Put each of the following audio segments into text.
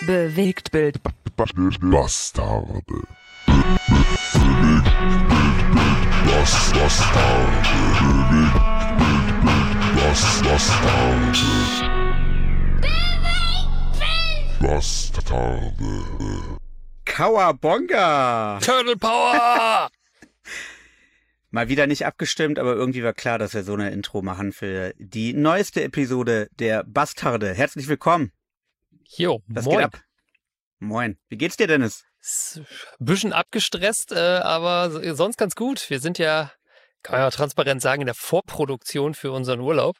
Bewegtbild. Bastarde. Bastarde. Kawabonga! Turtle Power! Mal wieder nicht abgestimmt, aber irgendwie war klar, dass wir so eine Intro machen für die neueste Episode der Bastarde. Herzlich willkommen. Jo, Was moin. geht ab? Moin. Wie geht's dir, Dennis? Ist ein bisschen abgestresst, aber sonst ganz gut. Wir sind ja, kann man ja transparent sagen, in der Vorproduktion für unseren Urlaub,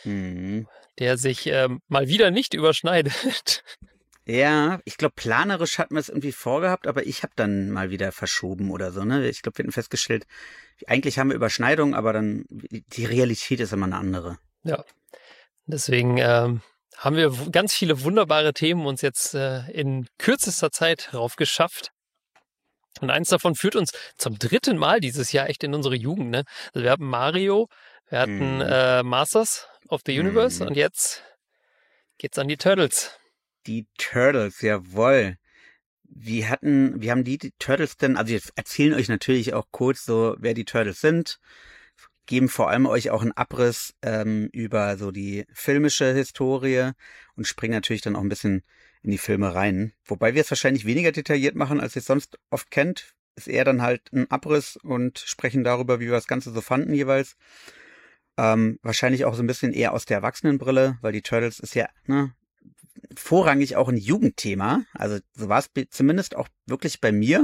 der sich mal wieder nicht überschneidet. Ja, ich glaube, planerisch hatten wir es irgendwie vorgehabt, aber ich habe dann mal wieder verschoben oder so, ne? Ich glaube, wir hatten festgestellt, eigentlich haben wir Überschneidungen, aber dann, die Realität ist immer eine andere. Ja, deswegen haben wir ganz viele wunderbare Themen uns jetzt in kürzester Zeit raufgeschafft. Und eins davon führt uns zum 3. Mal dieses Jahr echt in unsere Jugend, ne? Also wir hatten Mario, wir hatten Masters of the Universe und jetzt geht's an die Turtles. Die Turtles, jawohl. Wie haben die Turtles denn, also wir erzählen euch natürlich auch kurz so, wer die Turtles sind, geben vor allem euch auch einen Abriss über so die filmische Historie und springen natürlich dann auch ein bisschen in die Filme rein. Wobei wir es wahrscheinlich weniger detailliert machen, als ihr es sonst oft kennt. Ist eher dann halt ein Abriss und sprechen darüber, wie wir das Ganze so fanden jeweils. Wahrscheinlich auch so ein bisschen eher aus der Erwachsenenbrille, weil die Turtles ist ja, ne, vorrangig auch ein Jugendthema. Also so war es zumindest auch wirklich bei mir.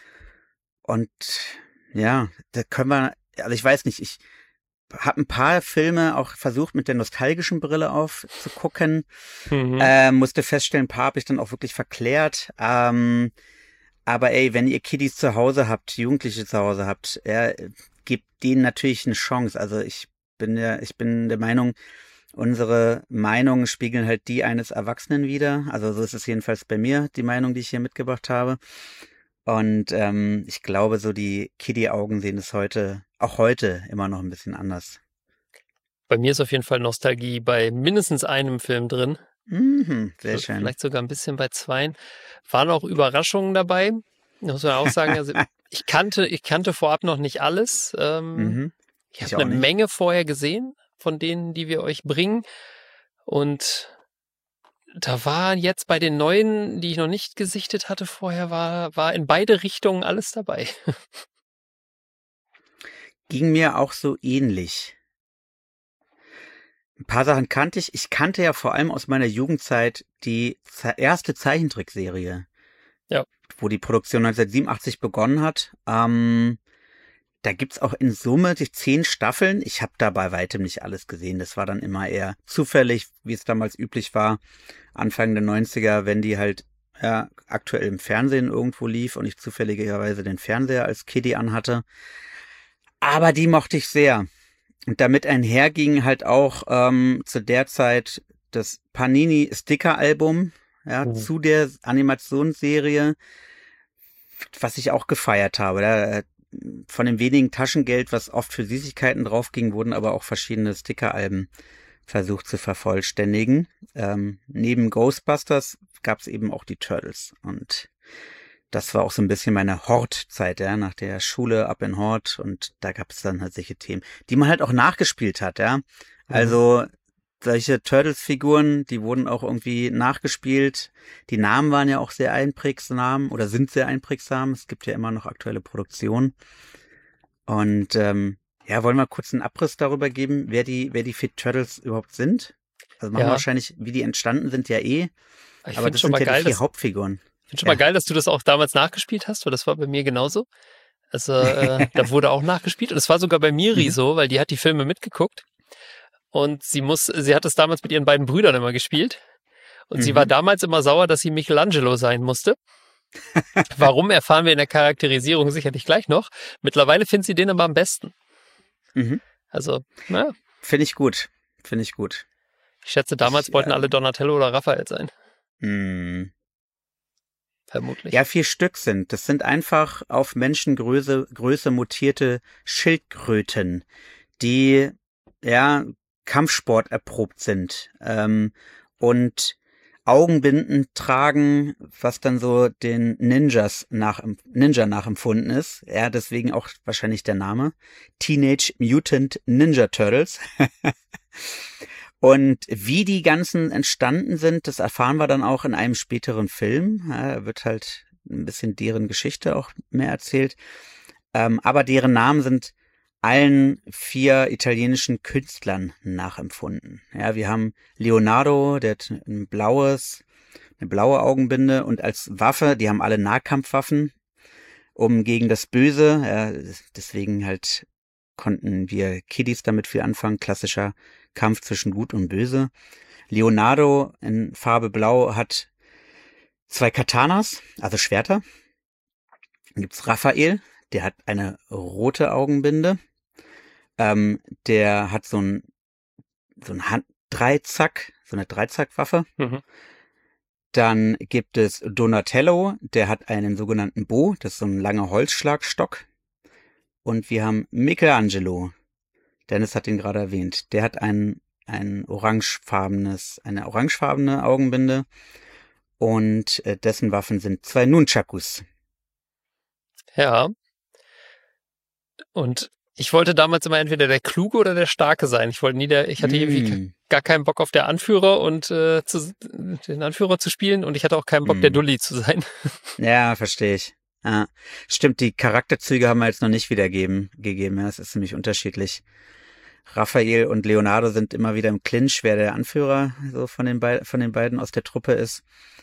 Und ja, da können wir, also ich weiß nicht, ich habe ein paar Filme auch versucht mit der nostalgischen Brille aufzugucken. Musste feststellen, ein paar habe ich dann auch wirklich verklärt. Aber ey, wenn ihr Kiddies zu Hause habt, Jugendliche zu Hause habt, gebt denen natürlich eine Chance. Also ich bin der Meinung, unsere Meinungen spiegeln halt die eines Erwachsenen wider. Also so ist es jedenfalls bei mir, die Meinung, die ich hier mitgebracht habe. Und ich glaube, so die Kiddie-Augen sehen es auch heute immer noch ein bisschen anders. Bei mir ist auf jeden Fall Nostalgie bei mindestens einem Film drin. Sehr schön. Vielleicht sogar ein bisschen bei 2. Waren auch Überraschungen dabei. Muss man auch sagen, also ich kannte vorab noch nicht alles. Ich habe eine Menge vorher gesehen von denen, die wir euch bringen. Und da war jetzt bei den neuen, die ich noch nicht gesichtet hatte vorher, war in beide Richtungen alles dabei. Ging mir auch so ähnlich. Ein paar Sachen kannte ich. Ich kannte ja vor allem aus meiner Jugendzeit die erste Zeichentrickserie. Ja. Wo die Produktion 1987 begonnen hat. Da gibt's auch in Summe die 10 Staffeln. Ich habe da bei weitem nicht alles gesehen. Das war dann immer eher zufällig, wie es damals üblich war. Anfang der 90er, wenn die halt aktuell im Fernsehen irgendwo lief und ich zufälligerweise den Fernseher als Kiddie anhatte. Aber die mochte ich sehr. Und damit einherging halt auch zu der Zeit das Panini-Sticker-Album zu der Animationsserie, was ich auch gefeiert habe. Von dem wenigen Taschengeld, was oft für Süßigkeiten draufging, wurden aber auch verschiedene Sticker-Alben versucht zu vervollständigen. Neben Ghostbusters gab es eben auch die Turtles. Und das war auch so ein bisschen meine Hort-Zeit, ja, nach der Schule ab in Hort. Und da gab es dann halt solche Themen, die man halt auch nachgespielt hat, ja. Also solche Turtles-Figuren, die wurden auch irgendwie nachgespielt. Die Namen waren ja auch sehr einprägsam oder sind sehr einprägsam. Es gibt ja immer noch aktuelle Produktionen. Und wollen wir kurz einen Abriss darüber geben, wer die Fit Turtles überhaupt sind? Also machen wir wahrscheinlich, wie die entstanden sind, ja eh. Aber das sind ja die 4 Hauptfiguren. Ich finde schon mal geil, dass du das auch damals nachgespielt hast, weil das war bei mir genauso. Also da wurde auch nachgespielt und es war sogar bei Miri so, weil die hat die Filme mitgeguckt. Und sie hat es damals mit ihren beiden Brüdern immer gespielt. Und sie war damals immer sauer, dass sie Michelangelo sein musste. Warum, erfahren wir in der Charakterisierung sicherlich gleich noch. Mittlerweile findet sie den aber am besten. Also, na. Finde ich gut. Ich schätze, damals wollten alle Donatello oder Raphael sein. Vermutlich. Ja, 4 Stück sind. Das sind einfach auf Menschengröße mutierte Schildkröten, die, Kampfsport erprobt sind. Und Augenbinden tragen, was dann so den Ninja nachempfunden ist. Ja, deswegen auch wahrscheinlich der Name. Teenage Mutant Ninja Turtles. Und wie die ganzen entstanden sind, das erfahren wir dann auch in einem späteren Film. Ja, wird halt ein bisschen deren Geschichte auch mehr erzählt. Aber deren Namen sind allen 4 italienischen Künstlern nachempfunden. Ja, wir haben Leonardo, der hat eine blaue Augenbinde und als Waffe, die haben alle Nahkampfwaffen, um gegen das Böse, ja, deswegen halt konnten wir Kiddies damit viel anfangen, klassischer Kampf zwischen Gut und Böse. Leonardo in Farbe Blau hat 2 Katanas, also Schwerter. Dann gibt's Raphael, der hat eine rote Augenbinde. Der hat so eine Dreizackwaffe. Mhm. Dann gibt es Donatello, der hat einen sogenannten Bo, das ist so ein langer Holzschlagstock. Und wir haben Michelangelo, Dennis hat ihn gerade erwähnt, der hat eine orangefarbene Augenbinde und dessen Waffen sind 2 Nunchakus. Ja. Und ich wollte damals immer entweder der Kluge oder der Starke sein. Ich hatte irgendwie gar keinen Bock auf den Anführer zu spielen und ich hatte auch keinen Bock, der Dulli zu sein. Ja, verstehe ich. Ja. Stimmt, die Charakterzüge haben wir jetzt noch nicht gegeben. Ja, es ist ziemlich unterschiedlich. Raphael und Leonardo sind immer wieder im Clinch, wer der Anführer so von den beiden aus der Truppe ist.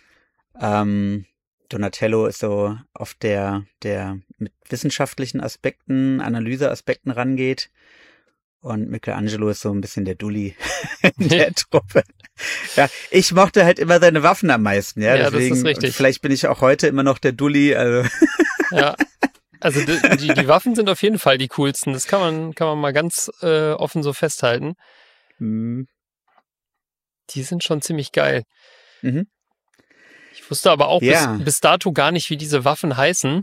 Donatello ist so oft der mit wissenschaftlichen Aspekten, Analyseaspekten rangeht. Und Michelangelo ist so ein bisschen der Dulli in der Truppe. Ja, ich mochte halt immer seine Waffen am meisten, ja, deswegen, das ist richtig. Vielleicht bin ich auch heute immer noch der Dulli, also. Ja, also die Waffen sind auf jeden Fall die coolsten. Das kann man mal ganz offen so festhalten. Mhm. Die sind schon ziemlich geil. Mhm. Ich wusste aber auch bis dato gar nicht, wie diese Waffen heißen.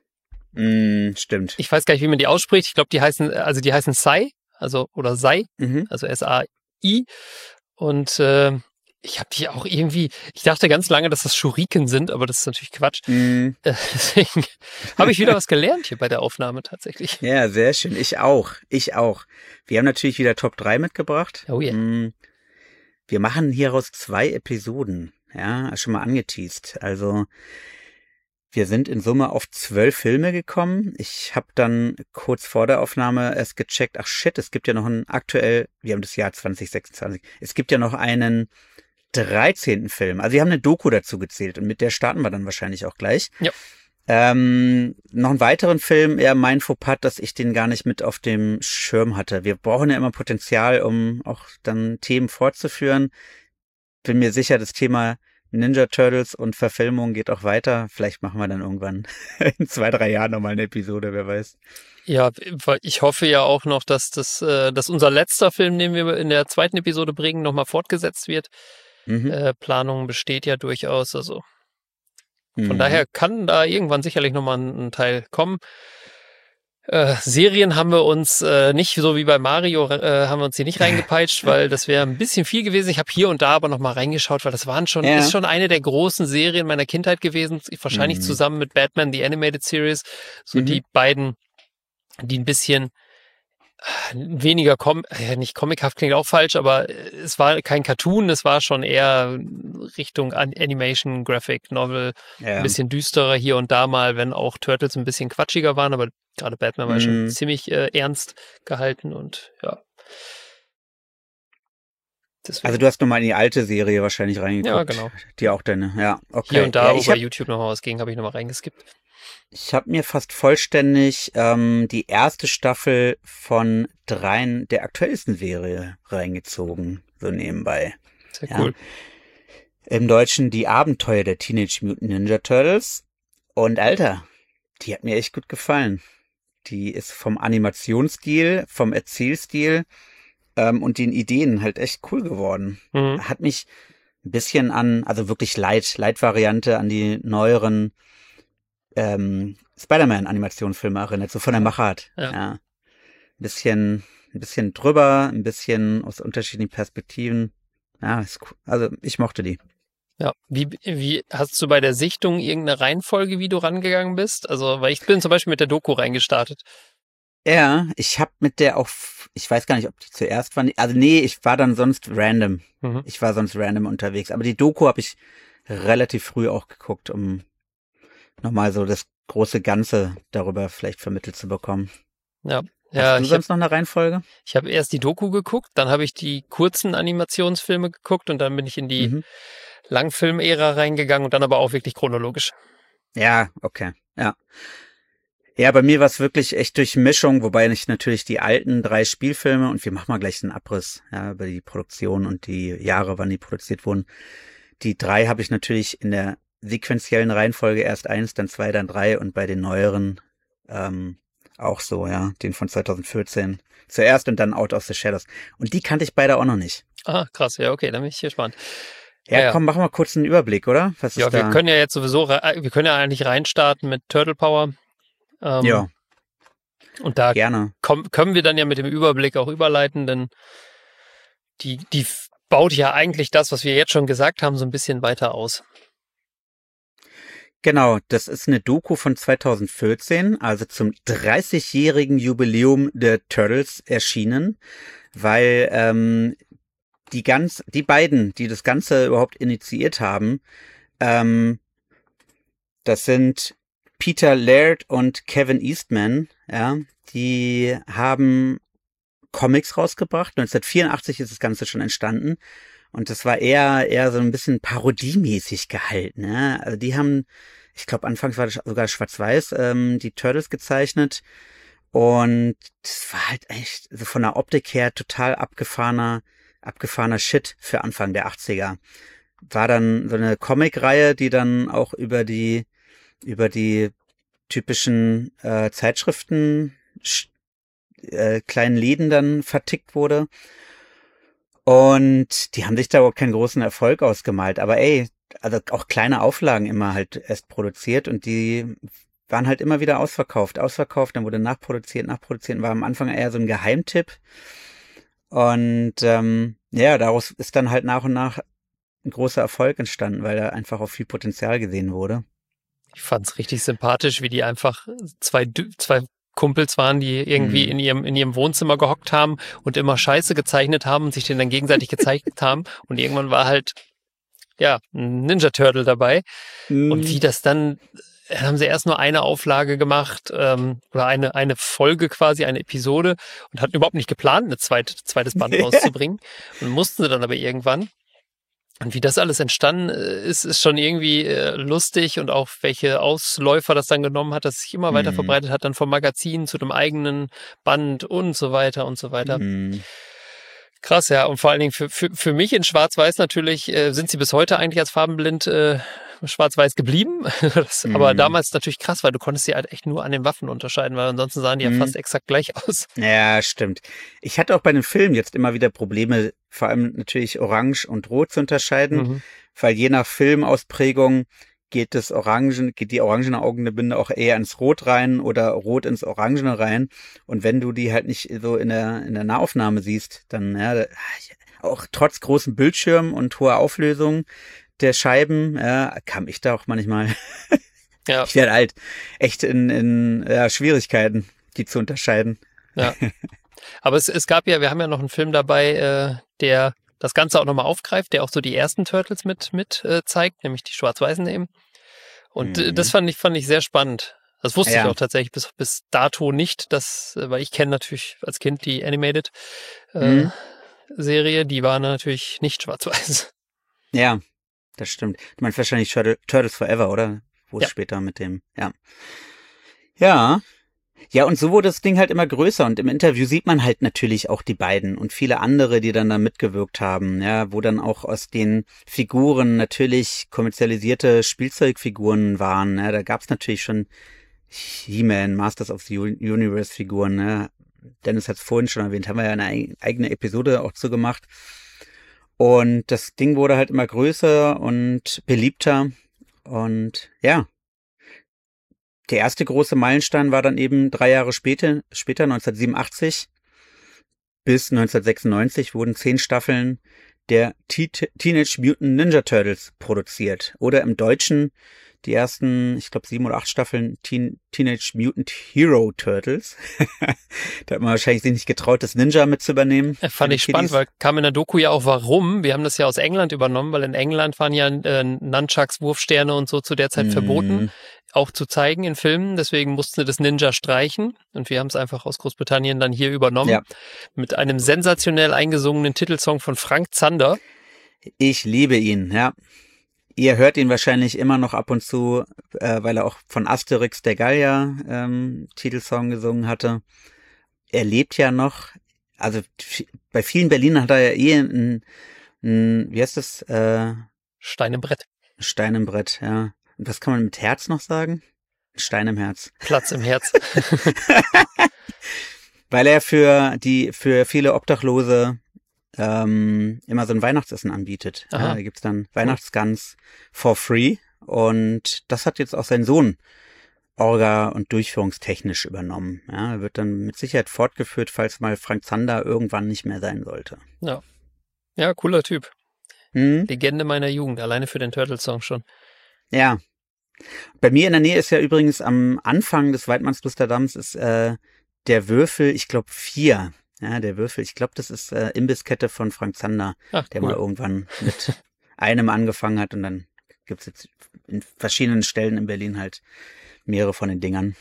Stimmt. Ich weiß gar nicht, wie man die ausspricht. Ich glaube, die heißen Sai, oder Sai, also S-A-I. Und ich habe die auch irgendwie, ich dachte ganz lange, dass das Shuriken sind, aber das ist natürlich Quatsch. Deswegen habe ich wieder was gelernt hier bei der Aufnahme tatsächlich. Ja, sehr schön. Ich auch. Wir haben natürlich wieder Top 3 mitgebracht. Oh ja. Yeah. Wir machen hieraus 2 Episoden. Ja, schon mal angeteast. Also wir sind in Summe auf 12 Filme gekommen. Ich habe dann kurz vor der Aufnahme erst gecheckt, ach shit, es gibt ja noch wir haben das Jahr 2026, es gibt ja noch einen 13. Film. Also wir haben eine Doku dazu gezählt und mit der starten wir dann wahrscheinlich auch gleich. Ja. Noch einen weiteren Film, eher mein Fauxpas, dass ich den gar nicht mit auf dem Schirm hatte. Wir brauchen ja immer Potenzial, um auch dann Themen fortzuführen. Bin mir sicher, das Thema Ninja Turtles und Verfilmung geht auch weiter. Vielleicht machen wir dann irgendwann in 2-3 Jahren nochmal eine Episode, wer weiß. Ja, ich hoffe ja auch noch, dass dass unser letzter Film, den wir in der 2. Episode bringen, nochmal fortgesetzt wird. Planung besteht ja durchaus, also von daher kann da irgendwann sicherlich nochmal ein Teil kommen. Serien haben wir uns nicht, so wie bei Mario, haben wir uns hier nicht reingepeitscht, weil das wäre ein bisschen viel gewesen. Ich habe hier und da aber nochmal reingeschaut, weil das ist schon eine der großen Serien meiner Kindheit gewesen, wahrscheinlich zusammen mit Batman, The Animated Series, so die beiden, die ein bisschen weniger nicht comichaft klingt auch falsch, aber es war kein Cartoon, es war schon eher Richtung Animation, Graphic Novel, ein bisschen düsterer hier und da mal, wenn auch Turtles ein bisschen quatschiger waren, aber gerade Batman war schon ziemlich ernst gehalten und ja. Deswegen. Also du hast nochmal in die alte Serie wahrscheinlich reingeguckt. Ja, genau. Die auch deine, okay. Hier und da, wo bei YouTube noch was ging, habe ich nochmal reingeskippt. Ich habe mir fast vollständig die erste Staffel von 3 der aktuellsten Serie reingezogen, so nebenbei. Sehr cool. Im Deutschen die Abenteuer der Teenage Mutant Ninja Turtles. Und Alter, die hat mir echt gut gefallen. Die ist vom Animationsstil, vom Erzählstil und den Ideen halt echt cool geworden. Hat mich ein bisschen also wirklich Light-Variante an die neueren Spider-Man-Animationsfilme erinnert, so von der Machart. Ja. Ein bisschen drüber, ein bisschen aus unterschiedlichen Perspektiven. Ja, ist cool. Also ich mochte die. Ja, wie hast du bei der Sichtung irgendeine Reihenfolge, wie du rangegangen bist? Also, weil ich bin zum Beispiel mit der Doku reingestartet. Ja, ich habe mit der auch, ich weiß gar nicht, ob die zuerst waren. Also nee, ich war dann sonst random. Mhm. Ich war sonst random unterwegs. Aber die Doku habe ich relativ früh auch geguckt, um nochmal so das große Ganze darüber vielleicht vermittelt zu bekommen. Ja. Hast du sonst noch eine Reihenfolge? Ich habe erst die Doku geguckt, dann habe ich die kurzen Animationsfilme geguckt und dann bin ich in die Langfilm-Ära reingegangen und dann aber auch wirklich chronologisch. Ja, okay, ja. Ja, bei mir war es wirklich echt durch Mischung, wobei ich natürlich die alten 3 Spielfilme, und wir machen mal gleich einen Abriss, ja, über die Produktion und die Jahre, wann die produziert wurden. Die 3 habe ich natürlich in der sequenziellen Reihenfolge erst 1, dann 2, dann 3 und bei den neueren auch so, ja, den von 2014 zuerst und dann Out of the Shadows. Und die kannte ich beide auch noch nicht. Ah, krass, ja, okay, dann bin ich gespannt. Ja, komm, machen wir kurz einen Überblick, oder? Was ist wir können ja jetzt sowieso, wir können ja eigentlich reinstarten mit Turtle Power. Ja. Und da gerne. Können wir dann ja mit dem Überblick auch überleiten, denn die baut ja eigentlich das, was wir jetzt schon gesagt haben, so ein bisschen weiter aus. Genau, das ist eine Doku von 2014, also zum 30-jährigen Jubiläum der Turtles erschienen, weil die beiden, die das Ganze überhaupt initiiert haben, das sind Peter Laird und Kevin Eastman, ja, die haben Comics rausgebracht. 1984 ist das Ganze schon entstanden. Und das war eher so ein bisschen parodiemäßig gehalten, ja. Also die haben, ich glaube, anfangs war das sogar schwarz-weiß, die Turtles gezeichnet. Und das war halt echt, so von der Optik her total abgefahrener Shit für Anfang der 80er. War dann so eine Comic-Reihe, die dann auch über die typischen Zeitschriften, kleinen Läden dann vertickt wurde. Und die haben sich da überhaupt keinen großen Erfolg ausgemalt. Aber also auch kleine Auflagen immer halt erst produziert und die waren halt immer wieder ausverkauft, dann wurde nachproduziert, war am Anfang eher so ein Geheimtipp. Und daraus ist dann halt nach und nach ein großer Erfolg entstanden, weil da einfach auch viel Potenzial gesehen wurde. Ich fand's richtig sympathisch, wie die einfach zwei Kumpels waren, die irgendwie in ihrem Wohnzimmer gehockt haben und immer Scheiße gezeichnet haben und sich den dann gegenseitig gezeigt haben. Und irgendwann war halt, ja, ein Ninja Turtle dabei. Und wie das dann, haben sie erst nur eine Auflage gemacht, oder eine Folge quasi, eine Episode und hatten überhaupt nicht geplant, ein zweites Band rauszubringen. Und mussten sie dann aber irgendwann. Und wie das alles entstanden ist schon irgendwie lustig und auch welche Ausläufer das dann genommen hat, dass sich immer weiter verbreitet hat, dann vom Magazin zu dem eigenen Band und so weiter und so weiter. Krass, ja. Und vor allen Dingen für mich in Schwarz-Weiß natürlich sind sie bis heute eigentlich als farbenblind schwarz-weiß geblieben. Aber damals natürlich krass, weil du konntest sie halt echt nur an den Waffen unterscheiden, weil ansonsten sahen die ja fast exakt gleich aus. Ja, stimmt. Ich hatte auch bei den Filmen jetzt immer wieder Probleme, vor allem natürlich Orange und Rot zu unterscheiden, weil je nach Filmausprägung geht die orangene Augenbinde auch eher ins Rot rein oder Rot ins Orangene rein. Und wenn du die halt nicht so in der Nahaufnahme siehst, dann, ja, auch trotz großem Bildschirm und hoher Auflösung der Scheiben, ja, kam ich da auch manchmal, ja. Ich werde alt, echt in Schwierigkeiten, die zu unterscheiden. Ja. Aber es gab ja, wir haben ja noch einen Film dabei, der das Ganze auch nochmal aufgreift, der auch so die ersten Turtles mit zeigt, nämlich die Schwarz-Weißen eben. Und das fand ich sehr spannend. Das wusste ich auch tatsächlich bis dato nicht, weil ich kenne natürlich als Kind die Animated Serie, die war natürlich nicht schwarz-weiß. Ja, das stimmt. Du meinst wahrscheinlich Turtles Forever, oder? Wo es später mit dem, ja. Ja, und so wurde das Ding halt immer größer und im Interview sieht man halt natürlich auch die beiden und viele andere, die dann da mitgewirkt haben, ja, wo dann auch aus den Figuren natürlich kommerzialisierte Spielzeugfiguren waren, ja, da gab's natürlich schon He-Man, Masters of the Universe Figuren, ne? Dennis hat's vorhin schon erwähnt, haben wir ja eine eigene Episode auch zu gemacht. Und das Ding wurde halt immer größer und beliebter und ja, der erste große Meilenstein war dann eben 3 Jahre später, 1987 bis 1996 wurden 10 Staffeln der Teenage Mutant Ninja Turtles produziert. Oder im Deutschen die ersten, ich glaube 7 oder 8 Staffeln Teenage Mutant Hero Turtles. Da hat man wahrscheinlich sich nicht getraut, das Ninja mit zu übernehmen. Fand ich spannend, weil kam in der Doku ja auch warum. Wir haben das ja aus England übernommen, weil in England waren ja Nunchucks, Wurfsterne und so zu der Zeit verboten, auch zu zeigen in Filmen. Deswegen mussten sie das Ninja streichen und wir haben es einfach aus Großbritannien dann hier übernommen. Mit einem sensationell eingesungenen Titelsong von Frank Zander. Ich liebe ihn, ja. Ihr hört ihn wahrscheinlich immer noch ab und zu, weil er auch von Asterix der Gallier Titelsong gesungen hatte. Er lebt ja noch, also bei vielen Berlinern hat er ja ein wie heißt das? Stein im Brett. Stein im Brett, ja. Und was kann man mit Herz noch sagen? Stein im Herz. Platz im Herz. Weil er für viele Obdachlose immer so ein Weihnachtsessen anbietet. Ja, da gibt's dann Weihnachtsgans for free und das hat jetzt auch sein Sohn orga- und durchführungstechnisch übernommen. Ja, wird dann mit Sicherheit fortgeführt, falls mal Frank Zander irgendwann nicht mehr sein sollte. Ja, cooler Typ. Legende meiner Jugend, alleine für den Turtles-Song schon. Ja. Bei mir in der Nähe ist ja übrigens am Anfang des Weidmannslusterdamms ist der Würfel, ich glaube 4. Ja, der Würfel, ich glaube, das ist Imbisskette von Frank Zander, der mal irgendwann mit einem angefangen hat und dann gibt's jetzt in verschiedenen Stellen in Berlin halt mehrere von den Dingern.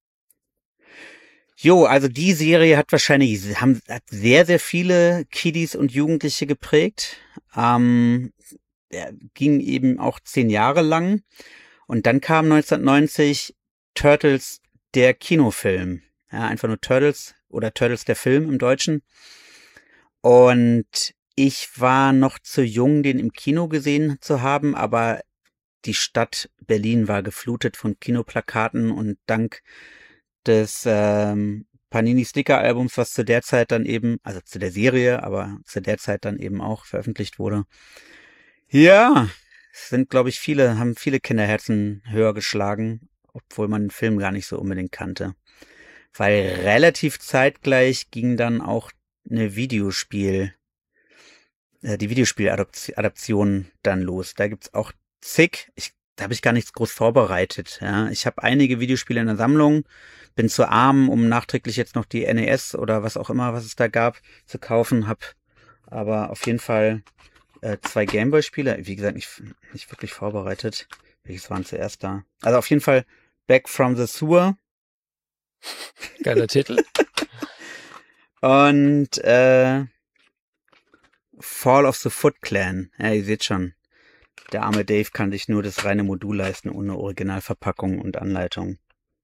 Jo, also die Serie hat sehr, sehr viele Kiddies und Jugendliche geprägt. Der ging eben auch 10 Jahre lang und dann kam 1990 Turtles, der Kinofilm. Ja, einfach nur Turtles oder Turtles der Film im Deutschen. Und ich war noch zu jung, den im Kino gesehen zu haben, aber die Stadt Berlin war geflutet von Kinoplakaten und dank des Panini-Sticker-Albums, was zu der Zeit dann eben, also zu der Serie, aber zu der Zeit dann eben auch veröffentlicht wurde. Ja, es sind, glaube ich, haben viele Kinderherzen höher geschlagen, obwohl man den Film gar nicht so unbedingt kannte. Weil relativ zeitgleich ging dann auch die Videospieladaption dann los. Da gibt's auch zig, da habe ich gar nichts groß vorbereitet. Ja. Ich habe einige Videospiele in der Sammlung, bin zu arm, um nachträglich jetzt noch die NES oder was auch immer, was es da gab, zu kaufen, hab aber auf jeden Fall 2 Gameboy-Spiele, wie gesagt, nicht wirklich vorbereitet. Welches waren zuerst da? Also auf jeden Fall Back from the Sewer. Geiler Titel. Und Fall of the Foot Clan. Ja, ihr seht schon, der arme Dave kann sich nur das reine Modul leisten, ohne Originalverpackung und Anleitung.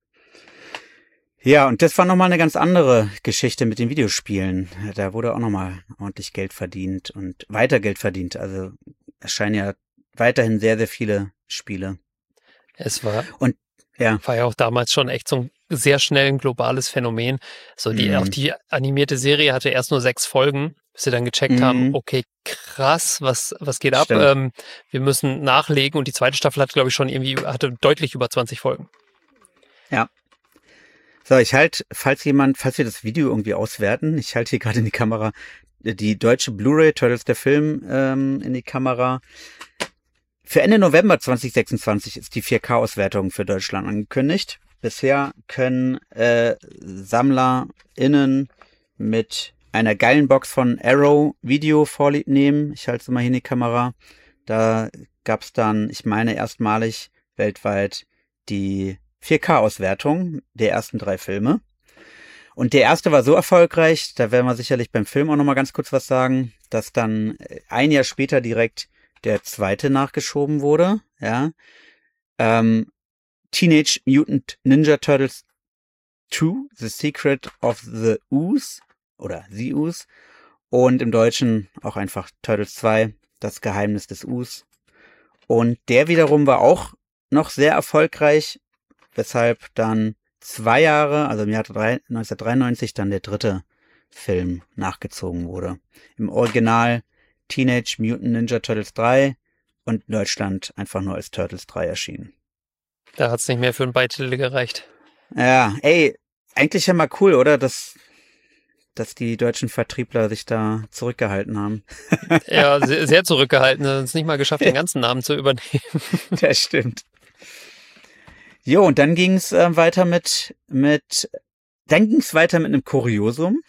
Ja, und das war nochmal eine ganz andere Geschichte mit den Videospielen. Da wurde auch nochmal ordentlich Geld verdient und weiter Geld verdient. Also es scheinen ja weiterhin sehr, sehr viele Spiele. War ja auch damals schon echt so ein sehr schnell ein globales Phänomen. So auch die animierte Serie hatte erst nur 6 Folgen, bis sie dann gecheckt haben, okay, krass, was geht ab? Wir müssen nachlegen und die zweite Staffel hat, glaube ich, hatte deutlich über 20 Folgen. Ja. So, falls wir das Video irgendwie auswerten, ich halte hier gerade in die Kamera die deutsche Blu-ray Turtles der Film in die Kamera. Für Ende November 2026 ist die 4K-Auswertung für Deutschland angekündigt. Bisher können SammlerInnen mit einer geilen Box von Arrow Video Vorlieb nehmen. Ich halte es mal hier in die Kamera. Da gab es dann, ich meine, erstmalig weltweit die 4K-Auswertung der ersten 3 Filme. Und der erste war so erfolgreich, da werden wir sicherlich beim Film auch nochmal ganz kurz was sagen, dass dann ein Jahr später direkt der zweite nachgeschoben wurde. Ja. Teenage Mutant Ninja Turtles 2, The Secret of the Ooze oder The Ooze und im Deutschen auch einfach Turtles 2, Das Geheimnis des Ooze. Und der wiederum war auch noch sehr erfolgreich, weshalb dann 2 Jahre, also im Jahr 1993, dann der dritte Film nachgezogen wurde. Im Original Teenage Mutant Ninja Turtles 3 und in Deutschland einfach nur als Turtles 3 erschienen. Da hat's nicht mehr für einen Beititel gereicht. Ja, eigentlich ja mal cool, oder? Dass dass die deutschen Vertriebler sich da zurückgehalten haben. Ja, sehr, sehr zurückgehalten. Haben es nicht mal geschafft, den ganzen Namen zu übernehmen. Das stimmt. Jo, und dann ging's weiter mit einem Kuriosum.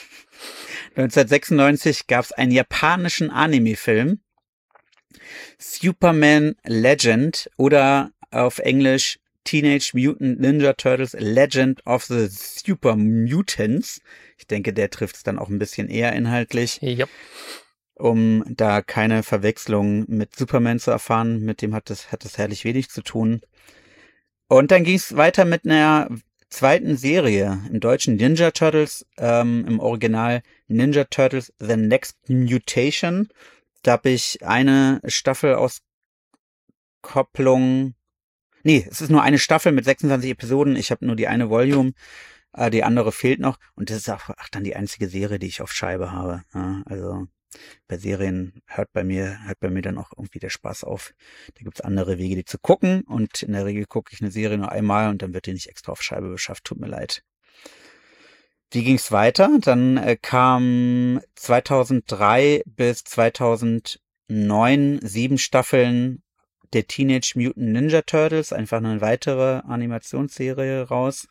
1996 gab's einen japanischen Anime-Film, Superman Legend oder auf Englisch Teenage Mutant Ninja Turtles Legend of the Super Mutants. Ich denke, der trifft es dann auch ein bisschen eher inhaltlich. Ja. Um da keine Verwechslung mit Superman zu erfahren. Mit dem hat das herrlich wenig zu tun. Und dann ging es weiter mit einer zweiten Serie im Deutschen Ninja Turtles, im Original Ninja Turtles The Next Mutation. Da habe ich eine Staffel Auskopplung. Nee, es ist nur eine Staffel mit 26 Episoden. Ich habe nur die eine Volume. Die andere fehlt noch. Und das ist auch dann die einzige Serie, die ich auf Scheibe habe. Ja, also bei Serien hört bei mir dann auch irgendwie der Spaß auf. Da gibt's andere Wege, die zu gucken. Und in der Regel gucke ich eine Serie nur einmal und dann wird die nicht extra auf Scheibe beschafft. Tut mir leid. Wie ging's weiter? Dann kam 2003 bis 2009 7 Staffeln der Teenage Mutant Ninja Turtles. Einfach eine weitere Animationsserie raus.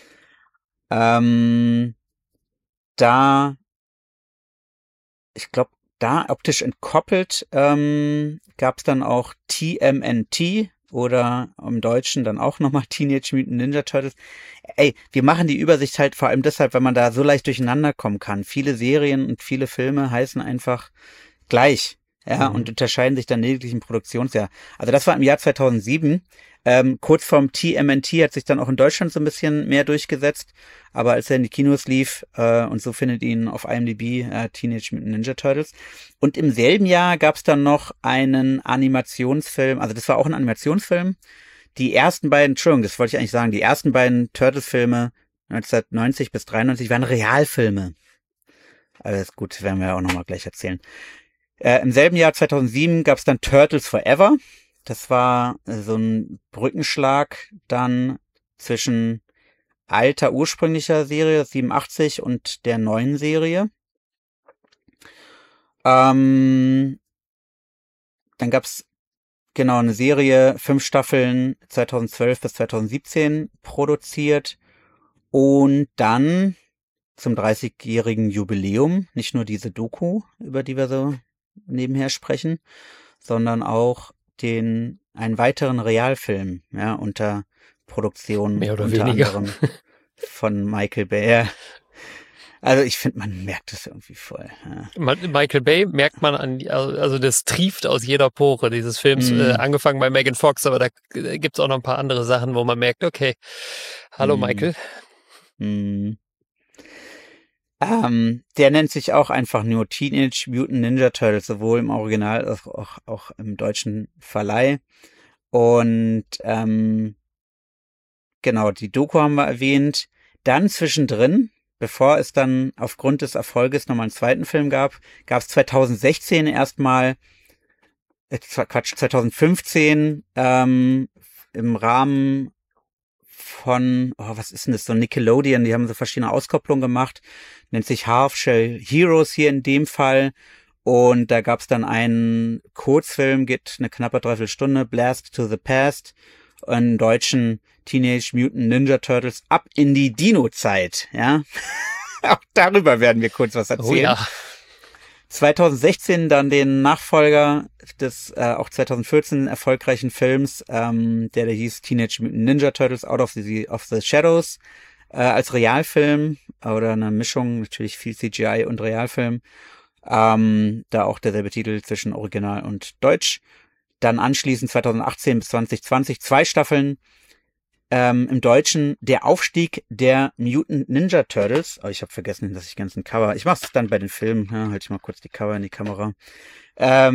Da optisch entkoppelt gab's dann auch TMNT oder im Deutschen dann auch nochmal Teenage Mutant Ninja Turtles. Ey, wir machen die Übersicht halt vor allem deshalb, weil man da so leicht durcheinander kommen kann. Viele Serien und viele Filme heißen einfach gleich, ja, und unterscheiden sich dann lediglich im Produktionsjahr. Also das war im Jahr 2007. Kurz vorm TMNT hat sich dann auch in Deutschland so ein bisschen mehr durchgesetzt, aber als er in die Kinos lief, und so findet ihn auf IMDb Teenage Mutant Ninja Turtles. Und im selben Jahr gab es dann noch einen Animationsfilm, also das war auch ein Animationsfilm. Die ersten beiden Turtles-Filme 1990 bis 93 waren Realfilme. Alles gut, werden wir ja auch nochmal gleich erzählen. Im selben Jahr 2007 gab es dann Turtles Forever. Das war so ein Brückenschlag dann zwischen alter ursprünglicher Serie 87 und der neuen Serie. Dann gab's genau eine Serie, 5 Staffeln 2012 bis 2017 produziert und dann zum 30-jährigen Jubiläum nicht nur diese Doku, über die wir so nebenher sprechen, sondern auch einen weiteren Realfilm, ja, unter Produktion Mehr oder unter weniger anderem von Michael Bay. Also ich finde, man merkt es irgendwie voll. Ja. Michael Bay merkt man also das trieft aus jeder Pore dieses Films, angefangen bei Megan Fox, aber da gibt's auch noch ein paar andere Sachen, wo man merkt, okay, hallo Michael. Der nennt sich auch einfach nur Teenage Mutant Ninja Turtles, sowohl im Original als auch im deutschen Verleih. Und genau, die Doku haben wir erwähnt. Dann zwischendrin, bevor es dann aufgrund des Erfolges nochmal einen zweiten Film gab es 2016 erstmal, 2015 im Rahmen von, was ist denn das, so Nickelodeon, die haben so verschiedene Auskopplungen gemacht, nennt sich Half Shell Heroes hier in dem Fall, und da gab's dann einen Kurzfilm, geht eine knappe Dreiviertelstunde, Blast to the Past, einen deutschen Teenage Mutant Ninja Turtles ab in die Dino-Zeit, ja. Auch darüber werden wir kurz was erzählen. Oh ja. 2016 dann den Nachfolger des auch 2014 erfolgreichen Films, der hieß Teenage Mutant Ninja Turtles Out of the Shadows, als Realfilm oder eine Mischung, natürlich viel CGI und Realfilm. Da auch derselbe Titel zwischen Original und Deutsch. Dann anschließend 2018 bis 2020 2 Staffeln. Im Deutschen der Aufstieg der Mutant Ninja Turtles. Oh, ich habe vergessen, dass ich ganzen Cover. Ich mach's dann bei den Filmen. Ja, halte ich mal kurz die Cover in die Kamera. Der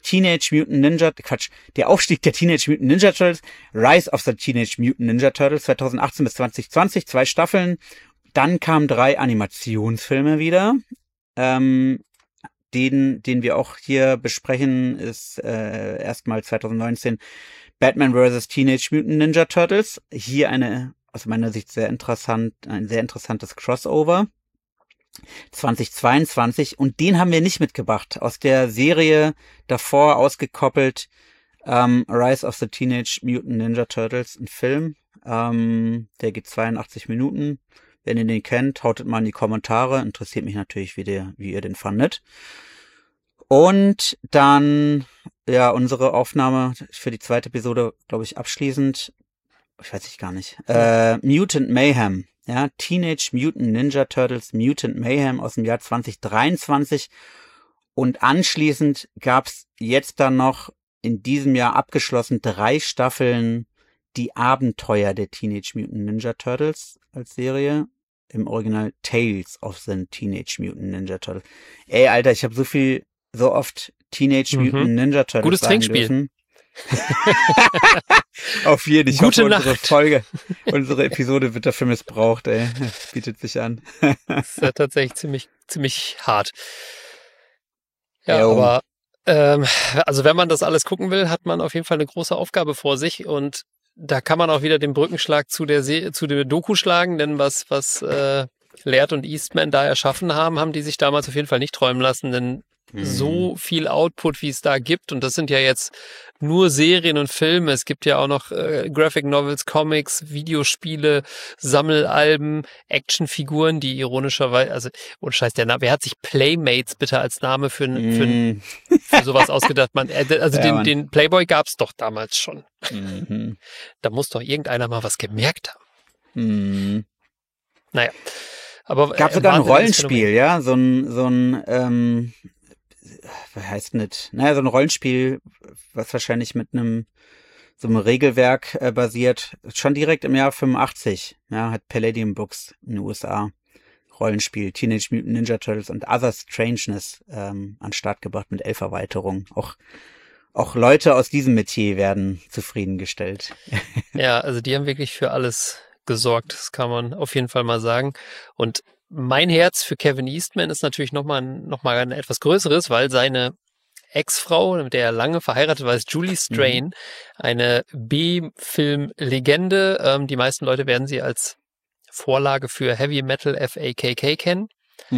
Aufstieg der Teenage Mutant Ninja Turtles. Rise of the Teenage Mutant Ninja Turtles 2018 bis 2020. 2 Staffeln. Dann kamen 3 Animationsfilme wieder. Den wir auch hier besprechen, ist erstmal 2019 Batman vs. Teenage Mutant Ninja Turtles. Hier aus meiner Sicht ein sehr interessantes Crossover. 2022 und den haben wir nicht mitgebracht. Aus der Serie davor ausgekoppelt Rise of the Teenage Mutant Ninja Turtles, ein Film. Der geht 82 Minuten. Wenn ihr den kennt, hautet mal in die Kommentare. Interessiert mich natürlich, wie ihr den fandet. Und dann, ja, unsere Aufnahme für die zweite Episode, glaube ich, abschließend. Ich weiß ich gar nicht. Mutant Mayhem. Ja, Teenage Mutant Ninja Turtles Mutant Mayhem aus dem Jahr 2023. Und anschließend gab's jetzt dann noch in diesem Jahr abgeschlossen 3 Staffeln Die Abenteuer der Teenage Mutant Ninja Turtles als Serie. Im Original Tales of the Teenage Mutant Ninja Turtles. Ey, Alter, ich habe so oft Teenage Mutant Ninja Turtles Gutes sagen Trinkspiel. dürfen. Auf jeden Fall. Ich Gute hoffe, Nacht. unsere Episode wird dafür missbraucht, ey. Bietet sich an. Das ist ja tatsächlich ziemlich hart. Ja, Jo. aber also wenn man das alles gucken will, hat man auf jeden Fall eine große Aufgabe vor sich und da kann man auch wieder den Brückenschlag zu der Doku schlagen, denn was Laird und Eastman da erschaffen haben die sich damals auf jeden Fall nicht träumen lassen, denn so viel Output, wie es da gibt, und das sind ja jetzt nur Serien und Filme, es gibt ja auch noch Graphic Novels, Comics, Videospiele, Sammelalben, Actionfiguren, die ironischerweise, also ohne Scheiß, wer hat sich Playmates bitte als Name für sowas ausgedacht? Den Playboy gab's doch damals schon. Da muss doch irgendeiner mal was gemerkt haben. Naja. Aber Gab sogar ein Rollenspiel, ja, so ein wie heißt denn das? Naja, so ein Rollenspiel, was wahrscheinlich mit so einem Regelwerk basiert, schon direkt im Jahr 85, ja, hat Palladium Books in den USA Rollenspiel, Teenage Mutant Ninja Turtles und Other Strangeness an den Start gebracht mit 11 Erweiterungen. Auch Leute aus diesem Metier werden zufriedengestellt. Ja, also die haben wirklich für alles gesorgt, das kann man auf jeden Fall mal sagen. Und mein Herz für Kevin Eastman ist natürlich noch mal ein etwas größeres, weil seine Ex-Frau, mit der er lange verheiratet war, ist Julie Strain, eine B-Film-Legende. Die meisten Leute werden sie als Vorlage für Heavy Metal FAKK kennen.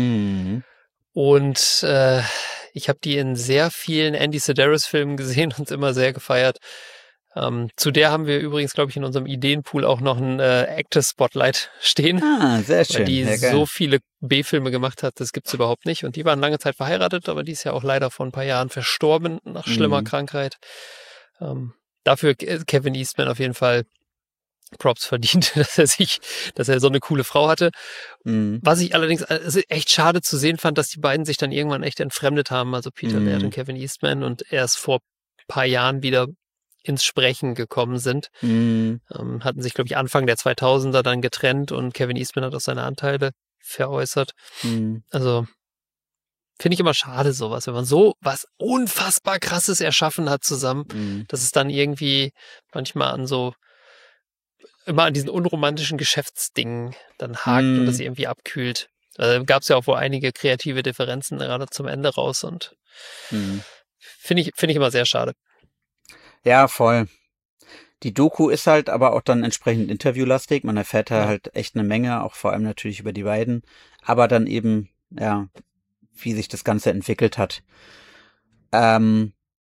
Und ich habe die in sehr vielen Andy Sedaris-Filmen gesehen und immer sehr gefeiert. Zu der haben wir übrigens, glaube ich, in unserem Ideenpool auch noch ein Actor-Spotlight stehen. Ah, sehr schön. Weil die sehr so viele B-Filme gemacht hat, das gibt's überhaupt nicht. Und die waren lange Zeit verheiratet, aber die ist ja auch leider vor ein paar Jahren verstorben nach schlimmer Krankheit. Dafür Kevin Eastman auf jeden Fall Props verdient, dass er so eine coole Frau hatte. Was ich allerdings echt schade zu sehen fand, dass die beiden sich dann irgendwann echt entfremdet haben, also Peter Laird und Kevin Eastman, und erst vor ein paar Jahren wieder ins Sprechen gekommen sind. Hatten sich, glaube ich, Anfang der 2000er dann getrennt und Kevin Eastman hat auch seine Anteile veräußert. Also finde ich immer schade sowas, wenn man so was unfassbar Krasses erschaffen hat zusammen, dass es dann irgendwie manchmal immer an diesen unromantischen Geschäftsdingen dann hakt und das irgendwie abkühlt. Gab es ja auch wohl einige kreative Differenzen gerade zum Ende raus und finde ich immer sehr schade. Ja, voll. Die Doku ist halt aber auch dann entsprechend interviewlastig. Man erfährt da halt echt eine Menge, auch vor allem natürlich über die beiden. Aber dann eben, ja, wie sich das Ganze entwickelt hat. Also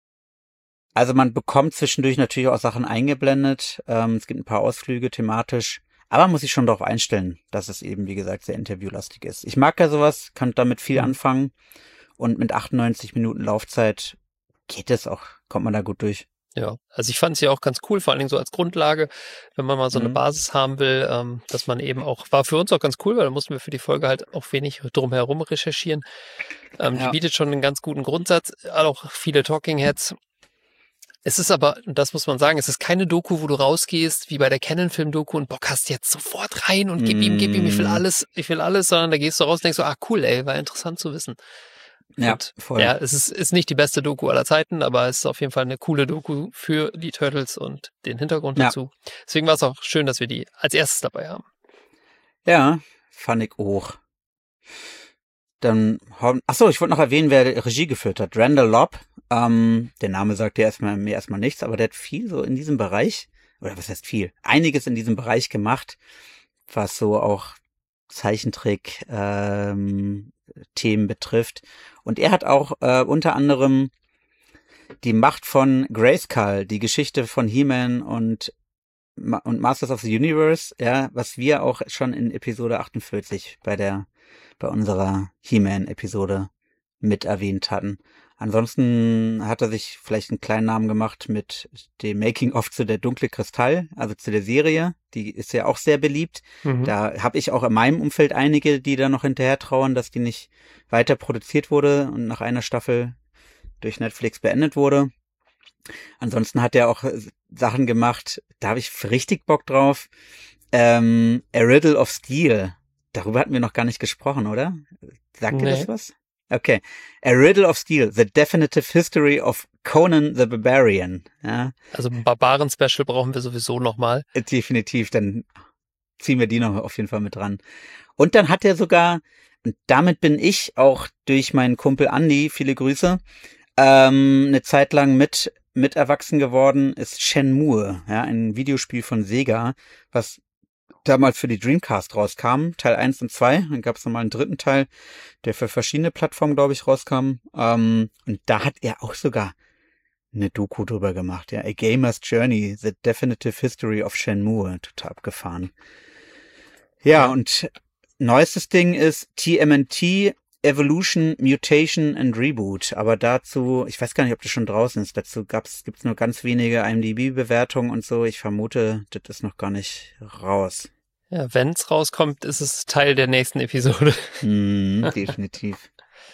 man bekommt zwischendurch natürlich auch Sachen eingeblendet. Es gibt ein paar Ausflüge thematisch. Aber man muss sich schon darauf einstellen, dass es eben, wie gesagt, sehr interviewlastig ist. Ich mag ja sowas, kann damit viel anfangen. Und mit 98 Minuten Laufzeit geht es auch, kommt man da gut durch. Ja, also ich fand es ja auch ganz cool, vor allen Dingen so als Grundlage, wenn man mal so eine Basis haben will, dass man eben auch, war für uns auch ganz cool, weil da mussten wir für die Folge halt auch wenig drumherum recherchieren. Die bietet schon einen ganz guten Grundsatz, auch viele Talking Heads. Es ist aber, das muss man sagen, es ist keine Doku, wo du rausgehst, wie bei der Canon-Film-Doku und Bock hast jetzt sofort rein und gib ihm, ich will alles, sondern da gehst du raus und denkst so, cool, ey, war interessant zu wissen. Ja, und, voll. Ja, es ist nicht die beste Doku aller Zeiten, aber es ist auf jeden Fall eine coole Doku für die Turtles und den Hintergrund dazu. Deswegen war es auch schön, dass wir die als erstes dabei haben. Ja, fand ich auch. Dann, achso, ich wollte noch erwähnen, wer Regie geführt hat. Randall Lobb. Der Name sagt ja mir erstmal nichts, aber der hat viel so in diesem Bereich, oder was heißt viel? Einiges in diesem Bereich gemacht, was so auch Zeichentrick Themen betrifft. Und er hat auch unter anderem die Macht von Grayskull, die Geschichte von He-Man und Masters of the Universe, ja, was wir auch schon in Episode 48 bei unserer He-Man-Episode mit erwähnt hatten. Ansonsten hat er sich vielleicht einen kleinen Namen gemacht mit dem Making-of zu der Dunkle Kristall, also zu der Serie. Die ist ja auch sehr beliebt. Da habe ich auch in meinem Umfeld einige, die da noch hinterher trauern, dass die nicht weiter produziert wurde und nach einer Staffel durch Netflix beendet wurde. Ansonsten hat er auch Sachen gemacht, da habe ich richtig Bock drauf. A Riddle of Steel. Darüber hatten wir noch gar nicht gesprochen, oder? Sagt dir das was? Okay. A Riddle of Steel, The Definitive History of Conan the Barbarian. Ja. Also ein Barbaren-Special brauchen wir sowieso nochmal. Definitiv, dann ziehen wir die noch auf jeden Fall mit dran. Und dann hat er sogar, und damit bin ich auch durch meinen Kumpel Andy, viele Grüße, eine Zeit lang mit erwachsen geworden, ist Shenmue, ja, ein Videospiel von Sega, was damals für die Dreamcast rauskam, Teil 1 und 2, dann gab es nochmal einen dritten Teil, der für verschiedene Plattformen, glaube ich, rauskam, und da hat er auch sogar eine Doku drüber gemacht, ja, A Gamer's Journey, The Definitive History of Shenmue, total abgefahren. Ja, und neuestes Ding ist TMNT, Evolution, Mutation and Reboot, aber dazu, ich weiß gar nicht, ob das schon draußen ist, dazu gibt's nur ganz wenige IMDb-Bewertungen und so, ich vermute, das ist noch gar nicht raus. Ja, wenn's rauskommt, ist es Teil der nächsten Episode. Definitiv.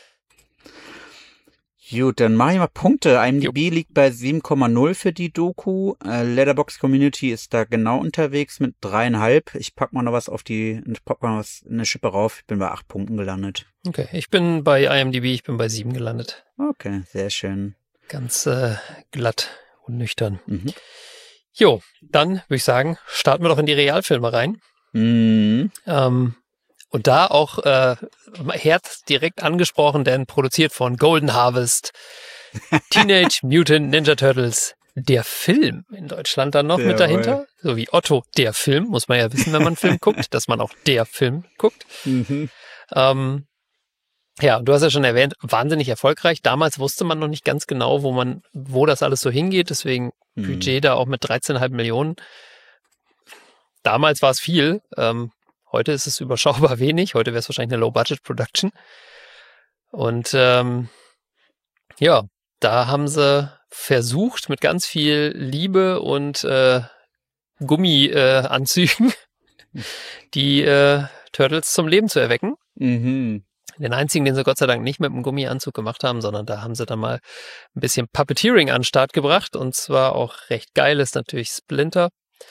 Gut, dann mache ich mal Punkte. IMDb liegt bei 7,0 für die Doku. Letterboxd Community ist da genau unterwegs mit 3,5. Ich pack mal noch was eine Schippe rauf. Ich bin bei 8 Punkten gelandet. Okay, ich bin bei IMDb, ich bin bei 7 gelandet. Okay, sehr schön. Ganz glatt und nüchtern. Jo, dann würde ich sagen, starten wir doch in die Realfilme rein. Und da auch Herz direkt angesprochen, denn produziert von Golden Harvest, Teenage Mutant Ninja Turtles, der Film in Deutschland dann noch mit dahinter. So wie Otto, der Film, muss man ja wissen, wenn man einen Film guckt, dass man auch der Film guckt. Ja, du hast ja schon erwähnt, wahnsinnig erfolgreich. Damals wusste man noch nicht ganz genau, wo das alles so hingeht, deswegen Budget da auch mit 13,5 Millionen. Damals war es viel, heute ist es überschaubar wenig. Heute wäre es wahrscheinlich eine Low-Budget-Production. Und ja, da haben sie versucht, mit ganz viel Liebe und Gummianzügen die Turtles zum Leben zu erwecken. Den einzigen, den sie Gott sei Dank nicht mit einem Gummianzug gemacht haben, sondern da haben sie dann mal ein bisschen Puppeteering an den Start gebracht. Und zwar auch recht geil ist natürlich Splinter.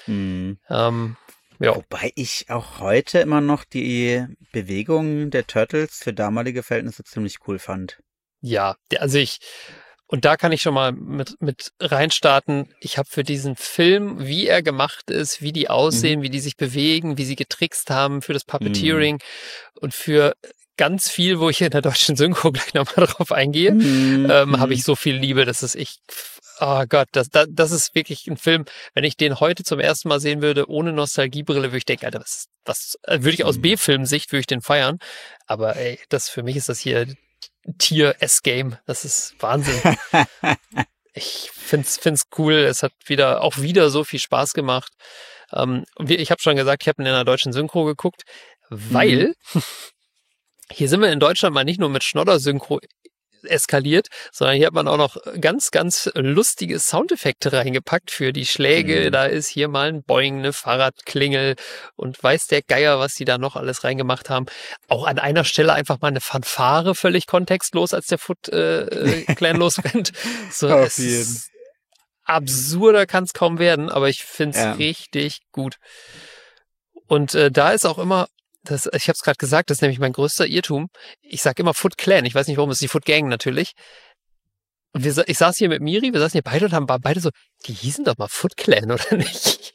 Ja. Wobei ich auch heute immer noch die Bewegungen der Turtles für damalige Verhältnisse ziemlich cool fand. Ja, und da kann ich schon mal mit reinstarten. Ich habe für diesen Film, wie er gemacht ist, wie die aussehen, wie die sich bewegen, wie sie getrickst haben für das Puppeteering und für ganz viel, wo ich in der deutschen Synchro gleich nochmal drauf eingehe, habe ich so viel Liebe, das ist echt, oh Gott, das ist wirklich ein Film, wenn ich den heute zum ersten Mal sehen würde, ohne Nostalgiebrille, würde ich denken, Alter, was würde ich aus B-Film-Sicht, würde ich den feiern, aber ey, für mich ist das hier Tier-S-Game, das ist Wahnsinn. Ich find's cool, es hat auch wieder so viel Spaß gemacht. Ich habe schon gesagt, ich habe ihn in der deutschen Synchro geguckt, weil hier sind wir in Deutschland mal nicht nur mit Schnodder-Synchro eskaliert, sondern hier hat man auch noch ganz, ganz lustige Soundeffekte reingepackt für die Schläge. Da ist hier mal ein Boing, eine Fahrradklingel und weiß der Geier, was die da noch alles reingemacht haben. Auch an einer Stelle einfach mal eine Fanfare, völlig kontextlos, als der Foot Clan losrennt. So, Auf jeden. Absurder kann es kaum werden, aber ich finde es richtig gut. Und da ist auch immer ich habe es gerade gesagt, das ist nämlich mein größter Irrtum. Ich sage immer Foot Clan, ich weiß nicht warum, es ist die Foot Gang natürlich. Und ich saß hier mit Miri, wir saßen hier beide und haben beide so, die hießen doch mal Foot Clan, oder nicht?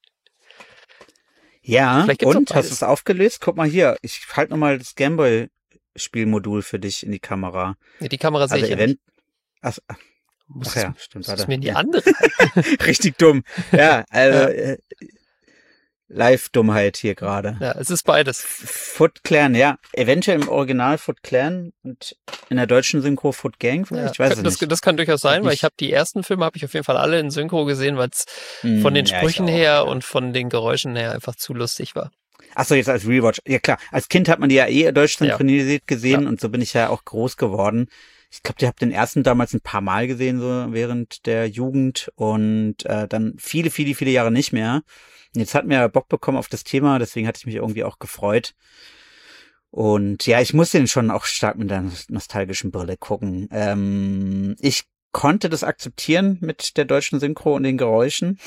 Ja, und hast du es aufgelöst? Guck mal hier, ich halte nochmal das Gameboy-Spielmodul für dich in die Kamera. Ja, die Kamera sehe ich ja nicht. Ach ja, stimmt. Das ist mir in die andere. Richtig dumm. Ja, also Live-Dummheit hier gerade. Ja, es ist beides. Foot Clan, ja. Eventuell im Original Foot Clan und in der deutschen Synchro Foot Gang vielleicht? Ja, Ich weiß es nicht. das kann durchaus sein, weil Ich- ich habe die ersten Filme auf jeden Fall alle in Synchro gesehen, weil es von den Ja, ich Sprüchen auch, her ja. und von den Geräuschen her einfach zu lustig war. Achso, jetzt als Rewatch. Ja klar, als Kind hat man die ja deutsch synchronisiert gesehen Ja. und so bin ich ja auch groß geworden. Ich glaube, ich habe den ersten damals ein paar Mal gesehen, so während der Jugend und dann viele, viele, viele Jahre nicht mehr. Und jetzt hat mir Bock bekommen auf das Thema, deswegen hatte ich mich irgendwie auch gefreut. Und ja, ich muss den schon auch stark mit der nostalgischen Brille gucken. Ich konnte das akzeptieren mit der deutschen Synchro und den Geräuschen.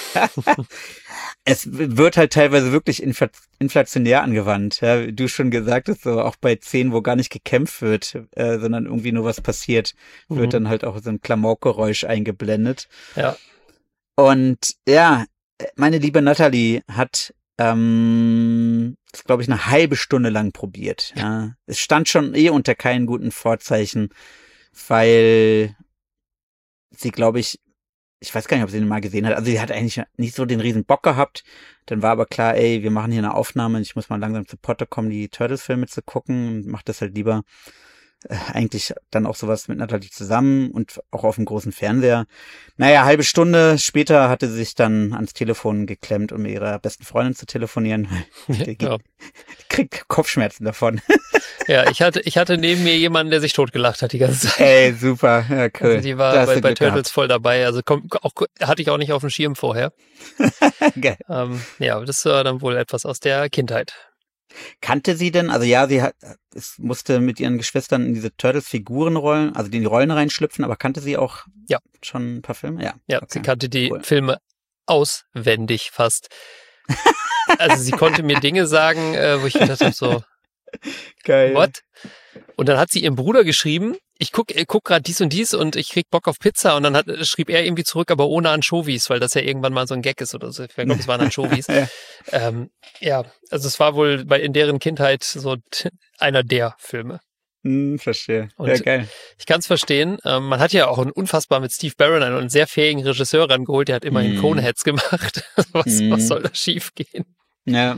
Es wird halt teilweise wirklich inflationär angewandt, ja, wie du schon gesagt hast, so auch bei Szenen, wo gar nicht gekämpft wird, sondern irgendwie nur was passiert, wird dann halt auch so ein Klamaukgeräusch eingeblendet. Ja. Und ja, meine liebe Natalie hat das, glaube ich, eine halbe Stunde lang probiert. Ja. Es stand schon unter keinen guten Vorzeichen, weil sie, glaube ich weiß gar nicht, ob sie den mal gesehen hat. Also sie hat eigentlich nicht so den riesen Bock gehabt. Dann war aber klar, ey, wir machen hier eine Aufnahme. Ich muss mal langsam zu Potte kommen, die Turtles-Filme zu gucken und mach das halt lieber eigentlich dann auch sowas mit Natalie zusammen und auch auf dem großen Fernseher. Naja, halbe Stunde später hatte sie sich dann ans Telefon geklemmt, um mit ihrer besten Freundin zu telefonieren. Die kriegt Kopfschmerzen davon. Ja, ich hatte neben mir jemanden, der sich totgelacht hat die ganze Zeit. Ey, super, ja, cool. Also die war Da hast bei du Glück Turtles gehabt. voll dabei. Also hatte ich auch nicht auf dem Schirm vorher. Geil. Ja, das war dann wohl etwas aus der Kindheit. Kannte sie denn, also ja, es musste mit ihren Geschwistern in diese Turtles-Figurenrollen, also in die Rollen reinschlüpfen, aber kannte sie auch schon ein paar Filme? Ja, Ja, okay. sie kannte die Cool. Filme auswendig fast. Also sie konnte mir Dinge sagen, wo ich gedacht habe, so, Geil. what? Und dann hat sie ihrem Bruder geschrieben, ich guck gerade dies und dies und ich krieg Bock auf Pizza und dann schrieb er irgendwie zurück, aber ohne Anchovies, weil das ja irgendwann mal so ein Gag ist oder so. Ich glaube, es waren Anchovies. Ja, also es war wohl in deren Kindheit so einer der Filme. Verstehe. Und Ja, geil. ich kann es verstehen. Man hat ja auch unfassbar mit Steve Barron einen sehr fähigen Regisseur rangeholt, der hat immerhin Coneheads gemacht. Was soll da schief gehen? Ja.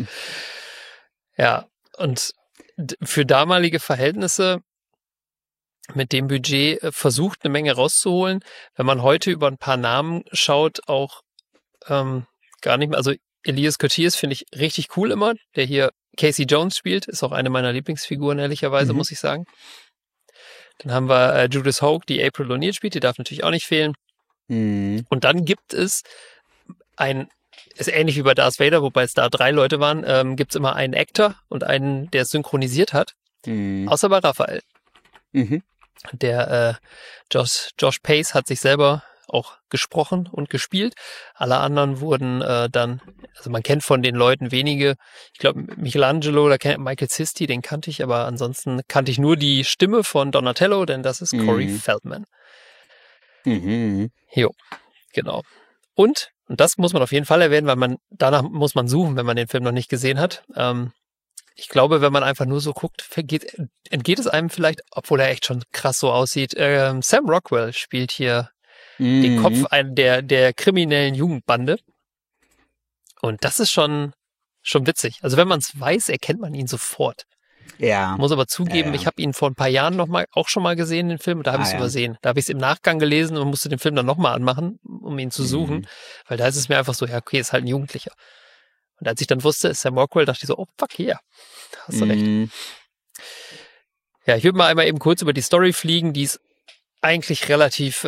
Ja, und für damalige Verhältnisse mit dem Budget versucht, eine Menge rauszuholen. Wenn man heute über ein paar Namen schaut, auch gar nicht mehr. Also Elias Koteas finde ich richtig cool immer, der hier Casey Jones spielt, ist auch eine meiner Lieblingsfiguren, ehrlicherweise, muss ich sagen. Dann haben wir Judith Hogue, die April O'Neil spielt, die darf natürlich auch nicht fehlen. Und dann gibt es ist ähnlich wie bei Darth Vader, wobei es da 3 Leute waren, gibt es immer einen Actor und einen, der es synchronisiert hat. Außer bei Raphael. Der Josh Pace hat sich selber auch gesprochen und gespielt. Alle anderen wurden dann, also man kennt von den Leuten wenige. Ich glaube, Michelangelo, Michael Cisti, den kannte ich, aber ansonsten kannte ich nur die Stimme von Donatello, denn das ist Corey Feldman. Jo, genau. Und das muss man auf jeden Fall erwähnen, weil danach muss man suchen, wenn man den Film noch nicht gesehen hat. Ich glaube, wenn man einfach nur so guckt, entgeht es einem vielleicht, obwohl er echt schon krass so aussieht. Sam Rockwell spielt hier den Kopf der kriminellen Jugendbande. Und das ist schon witzig. Also wenn man es weiß, erkennt man ihn sofort. Ja. Muss aber zugeben, ich habe ihn vor ein paar Jahren auch schon mal gesehen, den Film, und da habe ich es übersehen. Da habe ich es im Nachgang gelesen und musste den Film dann nochmal anmachen, um ihn zu suchen. Weil da ist es mir einfach so, ja, okay, ist halt ein Jugendlicher. Und als ich dann wusste, ist Sam Rockwell, dachte ich so, oh, fuck, yeah. Hast du recht. Ja, ich würde mal einmal eben kurz über die Story fliegen, die ist eigentlich relativ,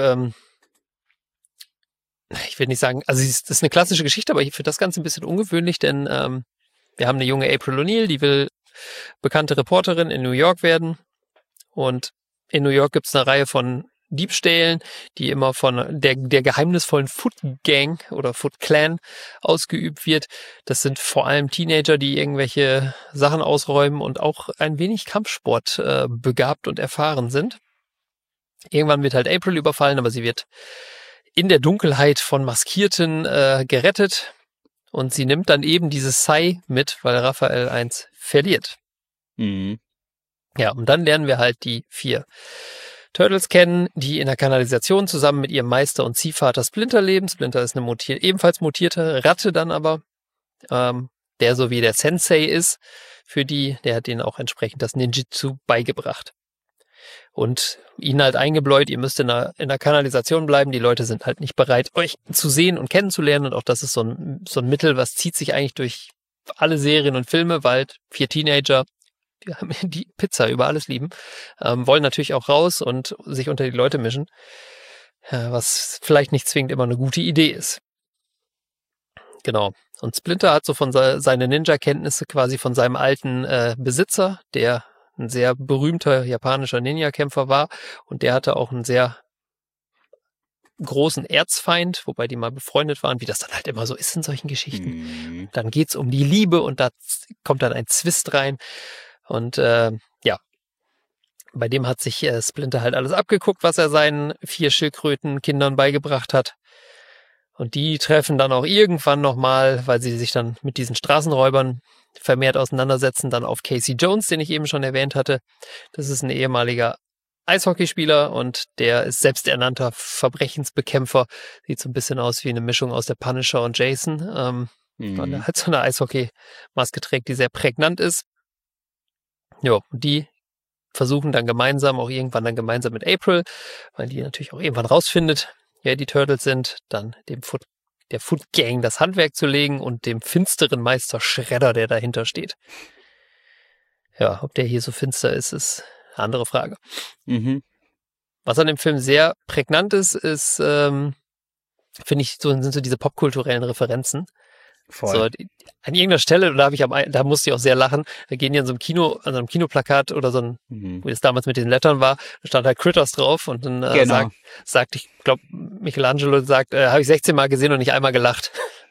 ich will nicht sagen, also das ist eine klassische Geschichte, aber ich finde das Ganze ein bisschen ungewöhnlich, denn wir haben eine junge April O'Neil, die will bekannte Reporterin in New York werden. Und in New York gibt es eine Reihe von Diebstählen, die immer von der geheimnisvollen Foot Gang oder Foot Clan ausgeübt wird. Das sind vor allem Teenager, die irgendwelche Sachen ausräumen und auch ein wenig Kampfsport begabt und erfahren sind. Irgendwann wird halt April überfallen, aber sie wird in der Dunkelheit von Maskierten gerettet. Und sie nimmt dann eben dieses Sai mit, weil Raphael eins verliert. Ja, und dann lernen wir halt die 4 Turtles kennen, die in der Kanalisation zusammen mit ihrem Meister und Ziehvater Splinter leben. Splinter ist eine ebenfalls mutierte Ratte dann aber. der so wie der Sensei ist für die, der hat denen auch entsprechend das Ninjutsu beigebracht. Und ihnen halt eingebläut, ihr müsst in der Kanalisation bleiben, die Leute sind halt nicht bereit, euch zu sehen und kennenzulernen und auch das ist so ein Mittel, was zieht sich eigentlich durch alle Serien und Filme, weil 4 Teenager, die Pizza über alles lieben, wollen natürlich auch raus und sich unter die Leute mischen, was vielleicht nicht zwingend immer eine gute Idee ist. Genau. Und Splinter hat so von seine Ninja-Kenntnisse quasi von seinem alten Besitzer, der ein sehr berühmter japanischer Ninja-Kämpfer war und der hatte auch einen sehr großen Erzfeind, wobei die mal befreundet waren, wie das dann halt immer so ist in solchen Geschichten. Dann geht's um die Liebe und da kommt dann ein Zwist rein und bei dem hat sich Splinter halt alles abgeguckt, was er seinen 4 Schildkrötenkindern beigebracht hat. Und die treffen dann auch irgendwann nochmal, weil sie sich dann mit diesen Straßenräubern vermehrt auseinandersetzen, dann auf Casey Jones, den ich eben schon erwähnt hatte. Das ist ein ehemaliger Eishockeyspieler und der ist selbsternannter Verbrechensbekämpfer. Sieht so ein bisschen aus wie eine Mischung aus der Punisher und Jason. Weil er halt so eine Eishockey-Maske trägt, die sehr prägnant ist. Ja, die versuchen dann irgendwann gemeinsam mit April, weil die natürlich auch irgendwann rausfindet, wer die Turtles sind, dann der Foot Gang das Handwerk zu legen und dem finsteren Meister Shredder, der dahinter steht. Ja, ob der hier so finster ist eine andere Frage. Was an dem Film sehr prägnant ist, finde ich, sind so diese popkulturellen Referenzen. Voll. So, an irgendeiner Stelle, da musste ich auch sehr lachen, da gehen die an so einem Kinoplakat oder so ein, wie es damals mit den Lettern war, da stand halt Critters drauf und dann sagt, ich glaube, Michelangelo sagt, habe ich 16 Mal gesehen und nicht einmal gelacht.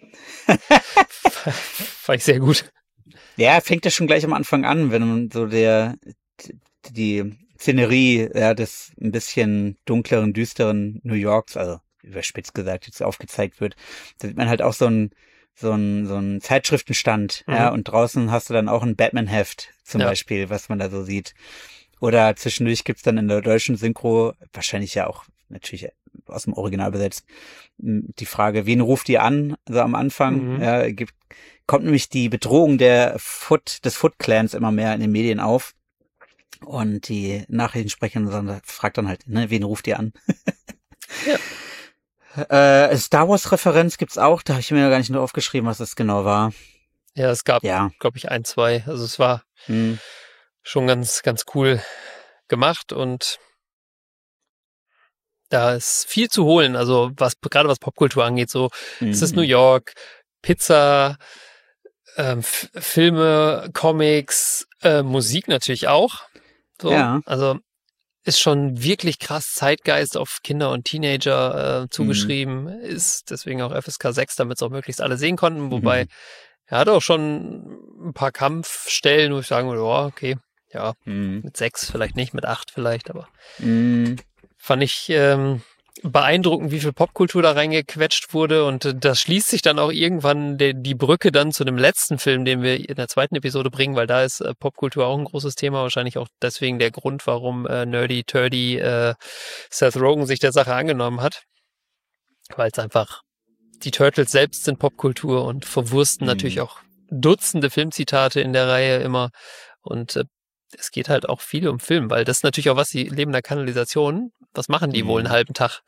Fand ich sehr gut. Ja, fängt ja schon gleich am Anfang an, wenn man so die Szenerie des ein bisschen dunkleren, düsteren New Yorks, also überspitzt gesagt, jetzt aufgezeigt wird. Da sieht man halt auch so ein Zeitschriftenstand, und draußen hast du dann auch ein Batman-Heft zum Beispiel, was man da so sieht. Oder zwischendurch gibt's dann in der deutschen Synchro, wahrscheinlich ja auch natürlich aus dem Original besetzt, die Frage, wen ruft ihr an, so am Anfang, kommt nämlich die Bedrohung des Foot-Clans immer mehr in den Medien auf. Und die Nachrichtensprecherin fragt dann halt, wen ruft ihr an? Ja. Star Wars-Referenz gibt's auch, da habe ich mir gar nicht nur aufgeschrieben, was das genau war. Ja, es gab, glaube ich, 1, 2. Also es war schon ganz, ganz cool gemacht und da ist viel zu holen. Also gerade was Popkultur angeht, so es ist New York, Pizza, Filme, Comics, Musik natürlich auch. So, also ist schon wirklich krass Zeitgeist auf Kinder und Teenager zugeschrieben, ist deswegen auch FSK 6, damit es auch möglichst alle sehen konnten, wobei er hat auch schon ein paar Kampfstellen, wo ich sagen würde, okay, mit 6 vielleicht nicht, mit 8 vielleicht, aber fand ich beeindruckend, wie viel Popkultur da reingequetscht wurde und das schließt sich dann auch irgendwann die Brücke dann zu dem letzten Film, den wir in der 2. Episode bringen, weil da ist Popkultur auch ein großes Thema, wahrscheinlich auch deswegen der Grund, warum Nerdy Turdy Seth Rogen sich der Sache angenommen hat, weil es einfach, die Turtles selbst sind Popkultur und verwursten natürlich auch Dutzende Filmzitate in der Reihe immer und es geht halt auch viel um Film, weil das ist natürlich auch was, die leben in der Kanalisation. Was machen die wohl einen halben Tag?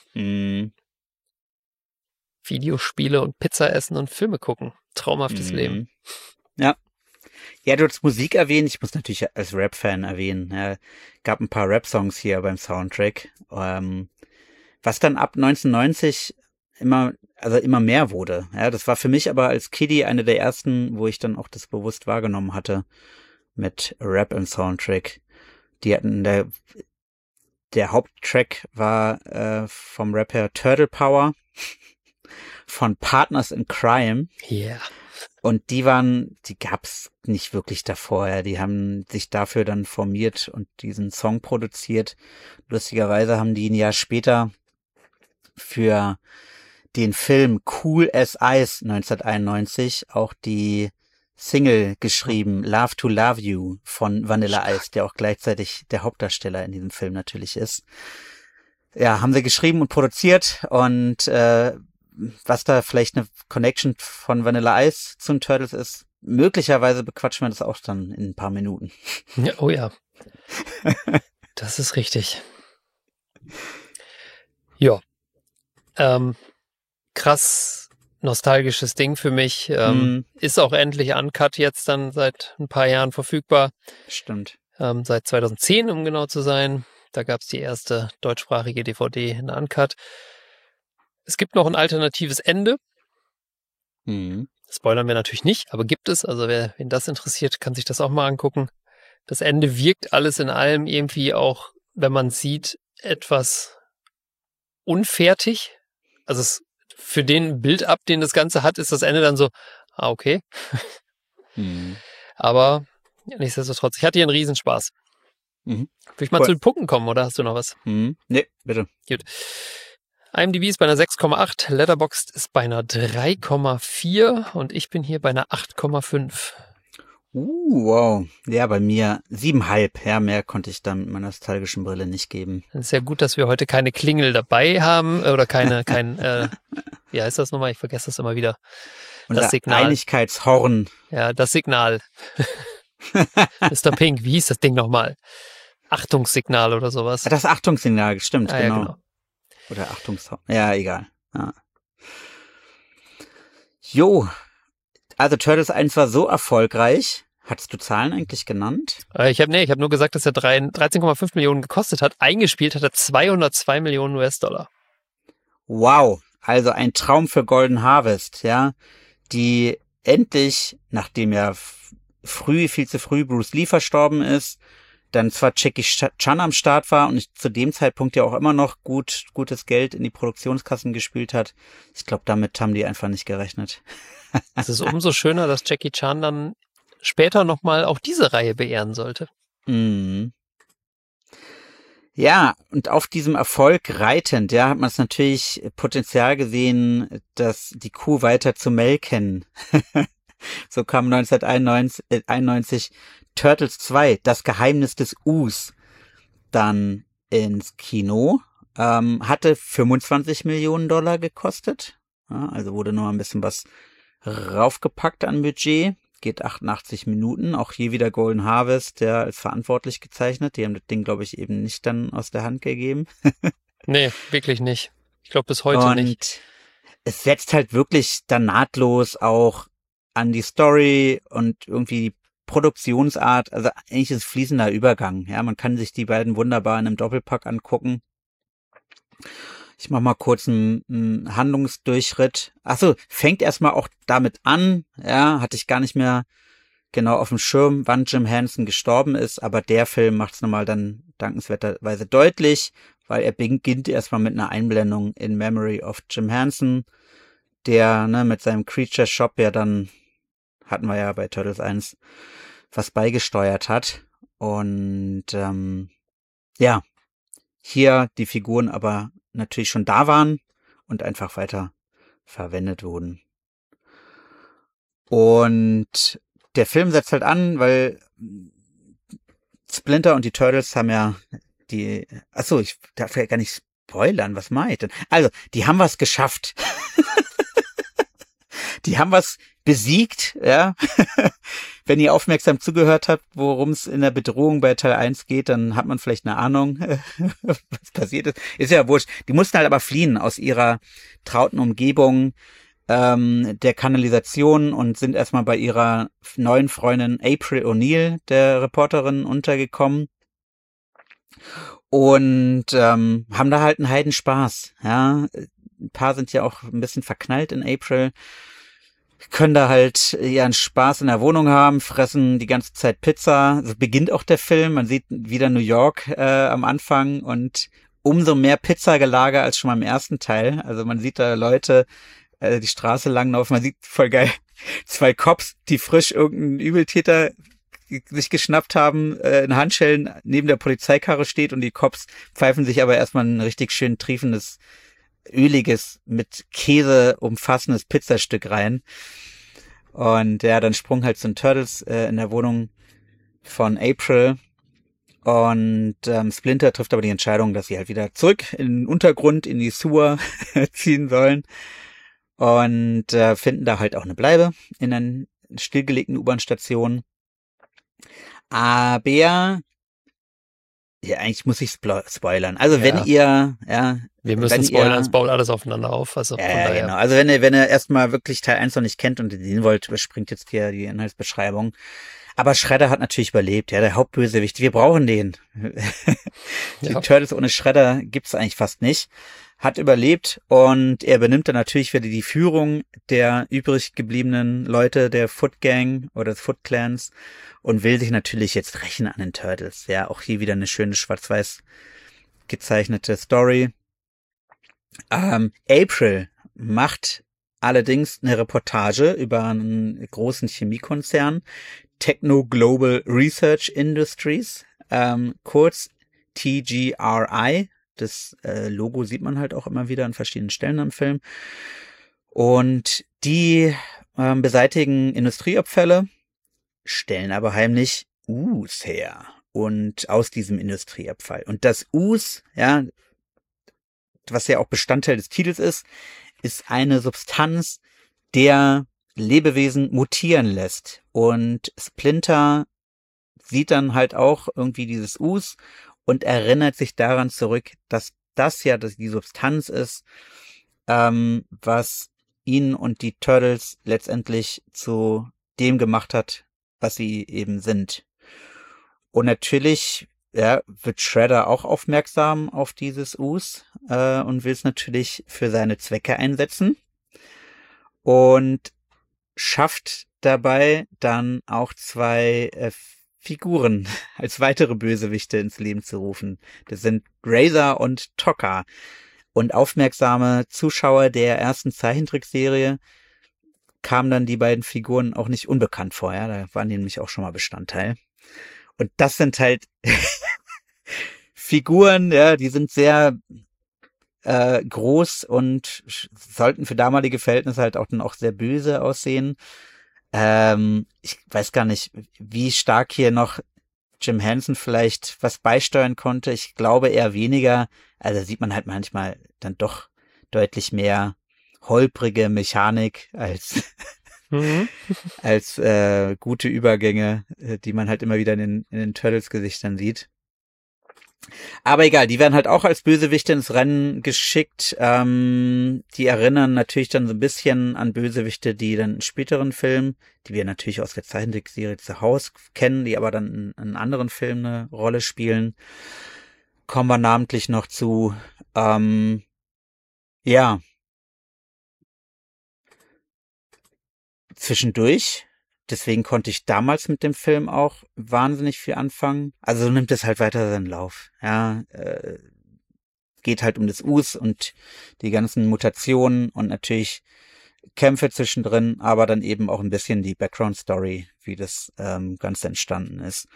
Videospiele und Pizza essen und Filme gucken. Traumhaftes Leben. Ja. Ja, du hast Musik erwähnt. Ich muss natürlich als Rap-Fan erwähnen. Gab ein paar Rap-Songs hier beim Soundtrack. Was dann ab 1990 immer mehr wurde. Ja, das war für mich aber als Kiddie eine der ersten, wo ich dann auch das bewusst wahrgenommen hatte. Mit Rap im Soundtrack. Die hatten der Haupttrack war vom Rapper Turtle Power von Partners in Crime. Yeah. Und die gab's nicht wirklich davor. Ja. Die haben sich dafür dann formiert und diesen Song produziert. Lustigerweise haben die ein Jahr später für den Film Cool as Ice 1991 auch die Single geschrieben, Love to Love You von Vanilla Ice, der auch gleichzeitig der Hauptdarsteller in diesem Film natürlich ist. Ja, haben sie geschrieben und produziert und was da vielleicht eine Connection von Vanilla Ice zum Turtles ist. Möglicherweise bequatschen wir das auch dann in ein paar Minuten. Ja, oh ja. Das ist richtig. Ja. Krass nostalgisches Ding für mich. Ist auch endlich uncut jetzt dann seit ein paar Jahren verfügbar. Stimmt. Seit 2010, um genau zu sein. Da gab es die erste deutschsprachige DVD in Uncut. Es gibt noch ein alternatives Ende. Spoilern wir natürlich nicht, aber gibt es. Also wen das interessiert, kann sich das auch mal angucken. Das Ende wirkt alles in allem irgendwie auch, wenn man sieht, etwas unfertig. Also für den Build-up, den das Ganze hat, ist das Ende dann so, okay. Aber nichtsdestotrotz, ich hatte hier einen Riesenspaß. Will ich mal zu den Punkten kommen, oder hast du noch was? Nee, bitte. Gut. IMDb ist bei einer 6,8, Letterboxd ist bei einer 3,4 und ich bin hier bei einer 8,5. Wow. Ja, bei mir 7,5. Ja, mehr konnte ich da mit meiner nostalgischen Brille nicht geben. Es ist ja gut, dass wir heute keine Klingel dabei haben oder wie heißt das nochmal? Ich vergesse das immer wieder. Das Signal. Einigkeitshorn. Ja, das Signal. Mr. Pink, wie hieß das Ding nochmal? Achtungssignal oder sowas. Das Achtungssignal, stimmt, genau. Ja, genau. Oder Achtungshorn. Ja, egal. Ja. Jo, also Turtles 1 war so erfolgreich. Hattest du Zahlen eigentlich genannt? Ich habe nur gesagt, dass er 13,5 Millionen gekostet hat. Eingespielt hat er 202 Millionen US-Dollar. Wow, also ein Traum für Golden Harvest, ja. Die endlich, nachdem ja viel zu früh Bruce Lee verstorben ist, dann zwar Jackie Chan am Start war und zu dem Zeitpunkt ja auch immer noch gutes Geld in die Produktionskassen gespült hat. Ich glaube, damit haben die einfach nicht gerechnet. Es ist umso schöner, dass Jackie Chan dann später nochmal auch diese Reihe beehren sollte. Ja, und auf diesem Erfolg reitend, ja, hat man es natürlich Potenzial gesehen, dass die Kuh weiter zu melken. So kam 1991 Turtles 2, das Geheimnis des Us, dann ins Kino, hatte 25 Millionen Dollar gekostet, ja, also wurde nur ein bisschen was raufgepackt an Budget, geht 88 Minuten, auch hier wieder Golden Harvest, der als verantwortlich gezeichnet, die haben das Ding, glaube ich, eben nicht dann aus der Hand gegeben. Nee, wirklich nicht. Ich glaube bis heute nicht. Es setzt halt wirklich dann nahtlos auch an die Story und irgendwie die Produktionsart, also eigentlich ist es fließender Übergang. Ja, man kann sich die beiden wunderbar in einem Doppelpack angucken. Ich mache mal kurz einen Handlungsdurchritt. Achso, fängt erstmal auch damit an, ja, hatte ich gar nicht mehr genau auf dem Schirm, wann Jim Henson gestorben ist, aber der Film macht es nochmal dann dankenswerterweise deutlich, weil er beginnt erstmal mit einer Einblendung in Memory of Jim Henson, der mit seinem Creature Shop ja dann, hatten wir ja bei Turtles 1, was beigesteuert hat. Und ja, hier die Figuren aber natürlich schon da waren und einfach weiter verwendet wurden. Und der Film setzt halt an, weil Splinter und die Turtles haben ja ich darf ja gar nicht spoilern, was mache ich denn? Also, die haben was geschafft. Die haben was besiegt, ja. Wenn ihr aufmerksam zugehört habt, worum es in der Bedrohung bei Teil 1 geht, dann hat man vielleicht eine Ahnung, was passiert ist. Ist ja wurscht. Die mussten halt aber fliehen aus ihrer trauten Umgebung der Kanalisation und sind erstmal bei ihrer neuen Freundin April O'Neil, der Reporterin, untergekommen. Und haben da halt einen Heidenspaß, ja. Ein paar sind ja auch ein bisschen verknallt in April, können da halt ihren Spaß in der Wohnung haben, fressen die ganze Zeit Pizza. So beginnt auch der Film. Man sieht wieder New York am Anfang und umso mehr Pizzagelager als schon mal im ersten Teil. Also man sieht da Leute die Straße langlaufen. Man sieht voll geil 2 Cops, die frisch irgendeinen Übeltäter sich geschnappt haben, in Handschellen neben der Polizeikarre steht und die Cops pfeifen sich aber erstmal ein richtig schön triefendes, öliges, mit Käse umfassendes Pizzastück rein. Und ja, dann sprung halt so ein Turtles in der Wohnung von April. Und Splinter trifft aber die Entscheidung, dass sie halt wieder zurück in den Untergrund, in die Sewer ziehen sollen. und finden da halt auch eine Bleibe in einer stillgelegten U-Bahn-Station. Aber ja, eigentlich muss ich spoilern. Also wenn ihr, wir müssen spoilern, es baut alles aufeinander auf. Also von daher. Genau. Also wenn ihr erstmal wirklich Teil 1 noch nicht kennt und sehen wollt, überspringt jetzt hier die Inhaltsbeschreibung. Aber Shredder hat natürlich überlebt, ja, der Hauptbösewicht. Wir brauchen den. Die Turtles ohne Shredder gibt's eigentlich fast nicht. Hat überlebt und er benimmt dann natürlich wieder die Führung der übrig gebliebenen Leute der Foot Gang oder des Foot Clans und will sich natürlich jetzt rächen an den Turtles. Ja, auch hier wieder eine schöne schwarz-weiß gezeichnete Story. April macht allerdings eine Reportage über einen großen Chemiekonzern, Techno Global Research Industries, kurz TGRI. Das Logo sieht man halt auch immer wieder an verschiedenen Stellen am Film. Und die beseitigen Industrieabfälle, stellen aber heimlich Us her. Und aus diesem Industrieabfall. Und das Us, ja, was ja auch Bestandteil des Titels ist eine Substanz, der Lebewesen mutieren lässt. Und Splinter sieht dann halt auch irgendwie dieses Us und erinnert sich daran zurück, dass das ja die Substanz ist, was ihn und die Turtles letztendlich zu dem gemacht hat, was sie eben sind. Und natürlich wird Shredder auch aufmerksam auf dieses Us und will es natürlich für seine Zwecke einsetzen. Und schafft dabei dann auch zwei Figuren als weitere Bösewichte ins Leben zu rufen. Das sind Razor und Tokka. Und aufmerksame Zuschauer der ersten Zeichentrickserie kamen dann die beiden Figuren auch nicht unbekannt vor. Ja? Da waren die nämlich auch schon mal Bestandteil. Und das sind halt Figuren, ja, die sind sehr groß und sollten für damalige Verhältnisse halt auch dann auch sehr böse aussehen. Ich weiß gar nicht, wie stark hier noch Jim Henson vielleicht was beisteuern konnte. Ich glaube eher weniger. Also sieht man halt manchmal dann doch deutlich mehr holprige Mechanik als als gute Übergänge, die man halt immer wieder in den Turtles Gesichtern sieht. Aber egal, die werden halt auch als Bösewichte ins Rennen geschickt. Die erinnern natürlich dann so ein bisschen an Bösewichte, die dann in späteren Filmen, die wir natürlich aus der Zeichentrickserie The House kennen, die aber dann in anderen Filmen eine Rolle spielen. Kommen wir namentlich noch zu. Zwischendurch. Deswegen konnte ich damals mit dem Film auch wahnsinnig viel anfangen. Also so nimmt es halt weiter seinen Lauf. Ja, geht halt um das Us und die ganzen Mutationen und natürlich Kämpfe zwischendrin, aber dann eben auch ein bisschen die Background-Story, wie das Ganze entstanden ist.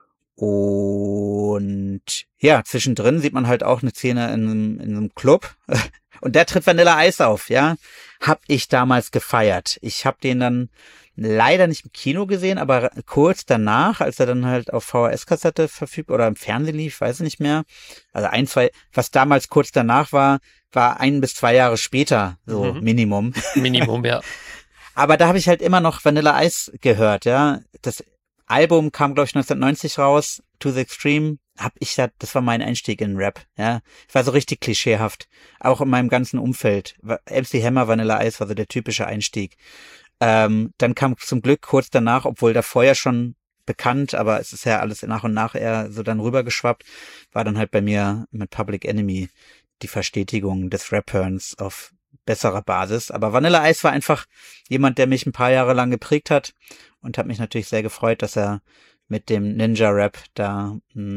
Und ja, zwischendrin sieht man halt auch eine Szene in einem Club. Und da tritt Vanilla Ice auf, ja. Hab ich damals gefeiert. Ich habe den dann leider nicht im Kino gesehen, aber kurz danach, als er dann halt auf VHS-Kassette verfügbar oder im Fernsehen lief, weiß ich nicht mehr. Also was damals kurz danach war 1 bis 2 Jahre später, so Minimum. Minimum, ja. Aber da habe ich halt immer noch Vanilla Ice gehört, ja. Das Album kam, glaube ich, 1990 raus, To the Extreme. Das war mein Einstieg in Rap, ja. Ich war so richtig klischeehaft. Auch in meinem ganzen Umfeld. MC Hammer, Vanilla Ice war so der typische Einstieg. Dann kam zum Glück kurz danach, obwohl da vorher schon bekannt, aber es ist ja alles nach und nach eher so dann rübergeschwappt, war dann halt bei mir mit Public Enemy die Verstetigung des Rap-Hörens auf besserer Basis. Aber Vanilla Ice war einfach jemand, der mich ein paar Jahre lang geprägt hat und hat mich natürlich sehr gefreut, dass er mit dem Ninja-Rap da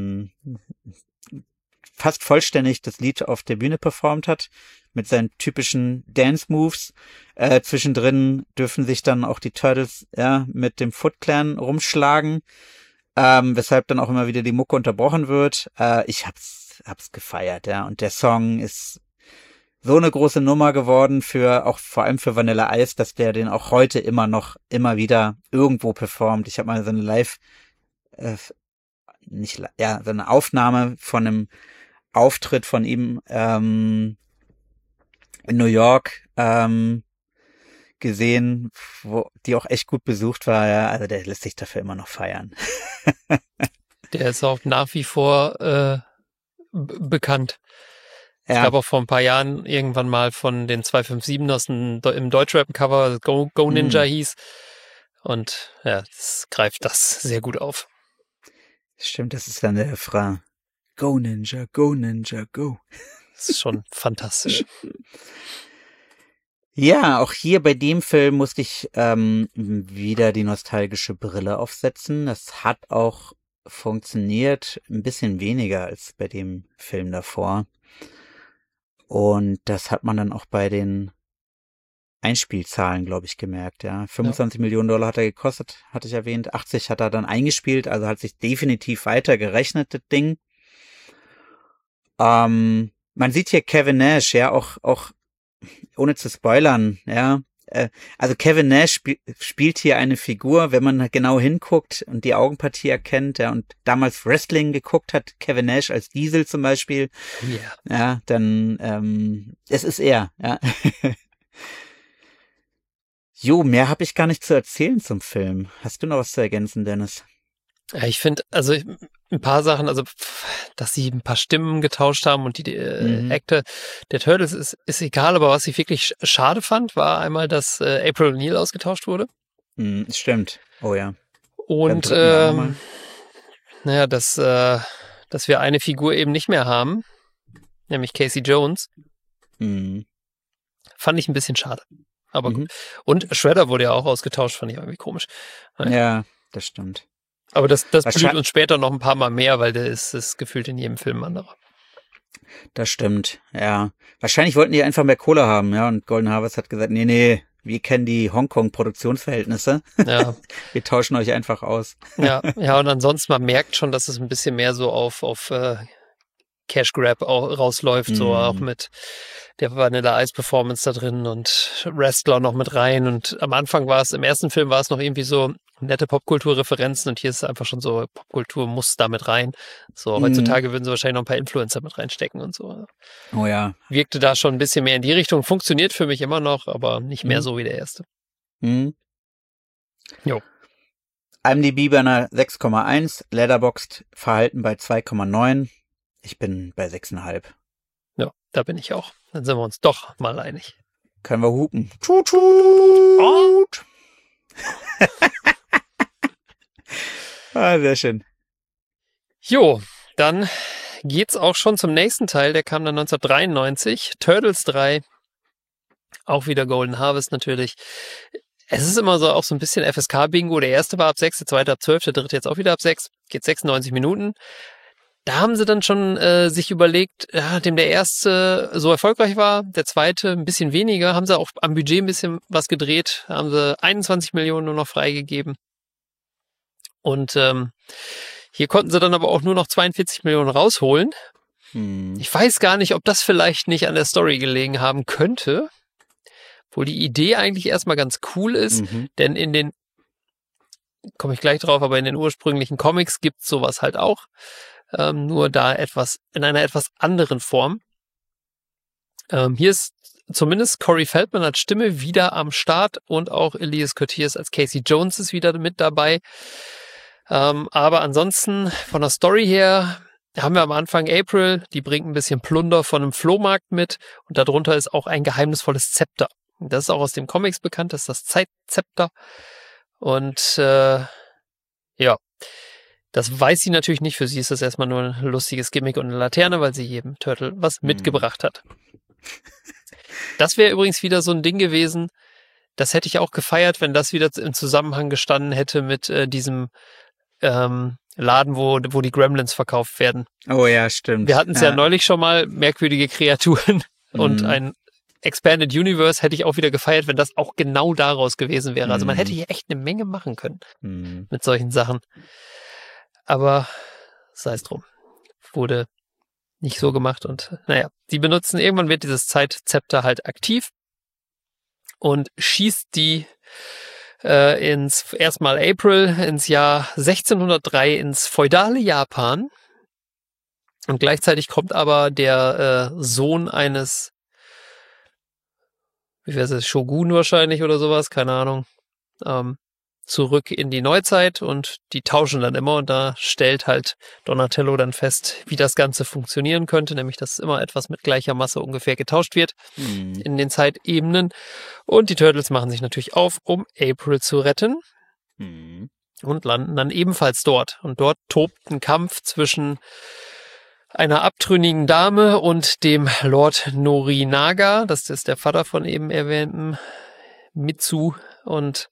fast vollständig das Lied auf der Bühne performt hat, mit seinen typischen Dance-Moves. Zwischendrin dürfen sich dann auch die Turtles mit dem Foot Clan rumschlagen, weshalb dann auch immer wieder die Mucke unterbrochen wird. Ich hab's gefeiert, ja. Und der Song ist so eine große Nummer geworden vor allem für Vanilla Ice, dass der den auch heute immer wieder irgendwo performt. Ich habe mal so eine so eine Aufnahme von einem Auftritt von ihm in New York gesehen, die auch echt gut besucht war. Ja, also der lässt sich dafür immer noch feiern. Der ist auch nach wie vor bekannt. Es Ja. gab auch vor ein paar Jahren irgendwann mal von den 257ers im Deutschrap-Cover, Go Ninja hieß. Und ja, das greift das sehr gut auf. Stimmt, das ist dann der Refrain. Go Ninja, go Ninja, go. Das ist schon fantastisch. Ja, auch hier bei dem Film musste ich wieder die nostalgische Brille aufsetzen. Das hat auch funktioniert, ein bisschen weniger als bei dem Film davor. Und das hat man dann auch bei den Einspielzahlen, glaube ich, gemerkt. Ja, 25 Millionen Dollar hat er gekostet, hatte ich erwähnt. 80 hat er dann eingespielt, also hat sich definitiv weiter gerechnet, das Ding. Man sieht hier Kevin Nash, ja, auch ohne zu spoilern, ja. Also Kevin Nash spielt hier eine Figur, wenn man genau hinguckt und die Augenpartie erkennt, ja, und damals Wrestling geguckt hat, Kevin Nash als Diesel zum Beispiel, ja, dann es ist er, ja. Jo, mehr habe ich gar nicht zu erzählen zum Film. Hast du noch was zu ergänzen, Dennis? Ja, ich finde, also ein paar Sachen, also dass sie ein paar Stimmen getauscht haben und die Actor der Turtles ist egal, aber was ich wirklich schade fand, war einmal, dass April O'Neil ausgetauscht wurde. Stimmt. Oh ja. Und naja, dass wir eine Figur eben nicht mehr haben, nämlich Casey Jones. Fand ich ein bisschen schade. Aber gut. Und Shredder wurde ja auch ausgetauscht, fand ich irgendwie komisch. Ja, das stimmt. Aber das blüht uns später noch ein paar Mal mehr, weil der ist gefühlt in jedem Film ein anderer. Das stimmt, ja. Wahrscheinlich wollten die einfach mehr Kohle haben, ja. Und Golden Harvest hat gesagt, nee, wir kennen die Hongkong-Produktionsverhältnisse. Ja. Wir tauschen euch einfach aus. Ja, und ansonsten, man merkt schon, dass es ein bisschen mehr so auf Cash Grab auch rausläuft, so auch mit der Vanilla Ice Performance da drin und Wrestler noch mit rein. Und am Anfang im ersten Film war es noch irgendwie so nette Popkulturreferenzen und hier ist es einfach schon so, Popkultur muss da mit rein. So, heutzutage würden sie wahrscheinlich noch ein paar Influencer mit reinstecken und so. Oh ja. Wirkte da schon ein bisschen mehr in die Richtung. Funktioniert für mich immer noch, aber nicht mehr so wie der erste. Jo. IMDb bei einer 6,1, Letterboxd Verhalten bei 2,9. Ich bin bei 6,5. Ja, da bin ich auch. Dann sind wir uns doch mal einig. Können wir hupen. Tut, tut. Sehr schön. Jo, dann geht's auch schon zum nächsten Teil. Der kam dann 1993. Turtles 3. Auch wieder Golden Harvest natürlich. Es ist immer so auch so ein bisschen FSK-Bingo. Der erste war ab 6, der zweite ab 12, der dritte jetzt auch wieder ab 6. Geht 96 Minuten. Da haben sie dann schon sich überlegt, nachdem der erste so erfolgreich war, der zweite ein bisschen weniger, haben sie auch am Budget ein bisschen was gedreht, haben sie 21 Millionen nur noch freigegeben. Und hier konnten sie dann aber auch nur noch 42 Millionen rausholen. Ich weiß gar nicht, ob das vielleicht nicht an der Story gelegen haben könnte, wo die Idee eigentlich erstmal ganz cool ist, denn in den, komme ich gleich drauf, aber in den ursprünglichen Comics gibt's sowas halt auch. Nur da in einer etwas anderen Form. Hier ist zumindest Corey Feldman als Stimme wieder am Start und auch Elias Koteas als Casey Jones ist wieder mit dabei. Aber ansonsten von der Story her haben wir am Anfang April, die bringt ein bisschen Plunder von einem Flohmarkt mit und darunter ist auch ein geheimnisvolles Zepter. Das ist auch aus den Comics bekannt, das ist das Zeitzepter. Und ja, das weiß sie natürlich nicht. Für sie ist das erstmal nur ein lustiges Gimmick und eine Laterne, weil sie jedem Turtle was mitgebracht hat. Das wäre übrigens wieder so ein Ding gewesen, das hätte ich auch gefeiert, wenn das wieder im Zusammenhang gestanden hätte mit diesem Laden, wo die Gremlins verkauft werden. Oh ja, stimmt. Wir hatten es ja neulich schon mal, merkwürdige Kreaturen und ein Expanded Universe hätte ich auch wieder gefeiert, wenn das auch genau daraus gewesen wäre. Also man hätte hier echt eine Menge machen können mit solchen Sachen. Aber sei es drum. Wurde nicht so gemacht und naja, irgendwann wird dieses Zeitzepter halt aktiv und schießt die erstmal April ins Jahr 1603 ins feudale Japan und gleichzeitig kommt aber der Sohn eines wie wäre es, Shogun wahrscheinlich oder sowas, keine Ahnung, zurück in die Neuzeit und die tauschen dann immer und da stellt halt Donatello dann fest, wie das Ganze funktionieren könnte, nämlich dass immer etwas mit gleicher Masse ungefähr getauscht wird in den Zeitebenen und die Turtles machen sich natürlich auf, um April zu retten und landen dann ebenfalls dort und dort tobt ein Kampf zwischen einer abtrünnigen Dame und dem Lord Norinaga, das ist der Vater von eben erwähntem Mitsu und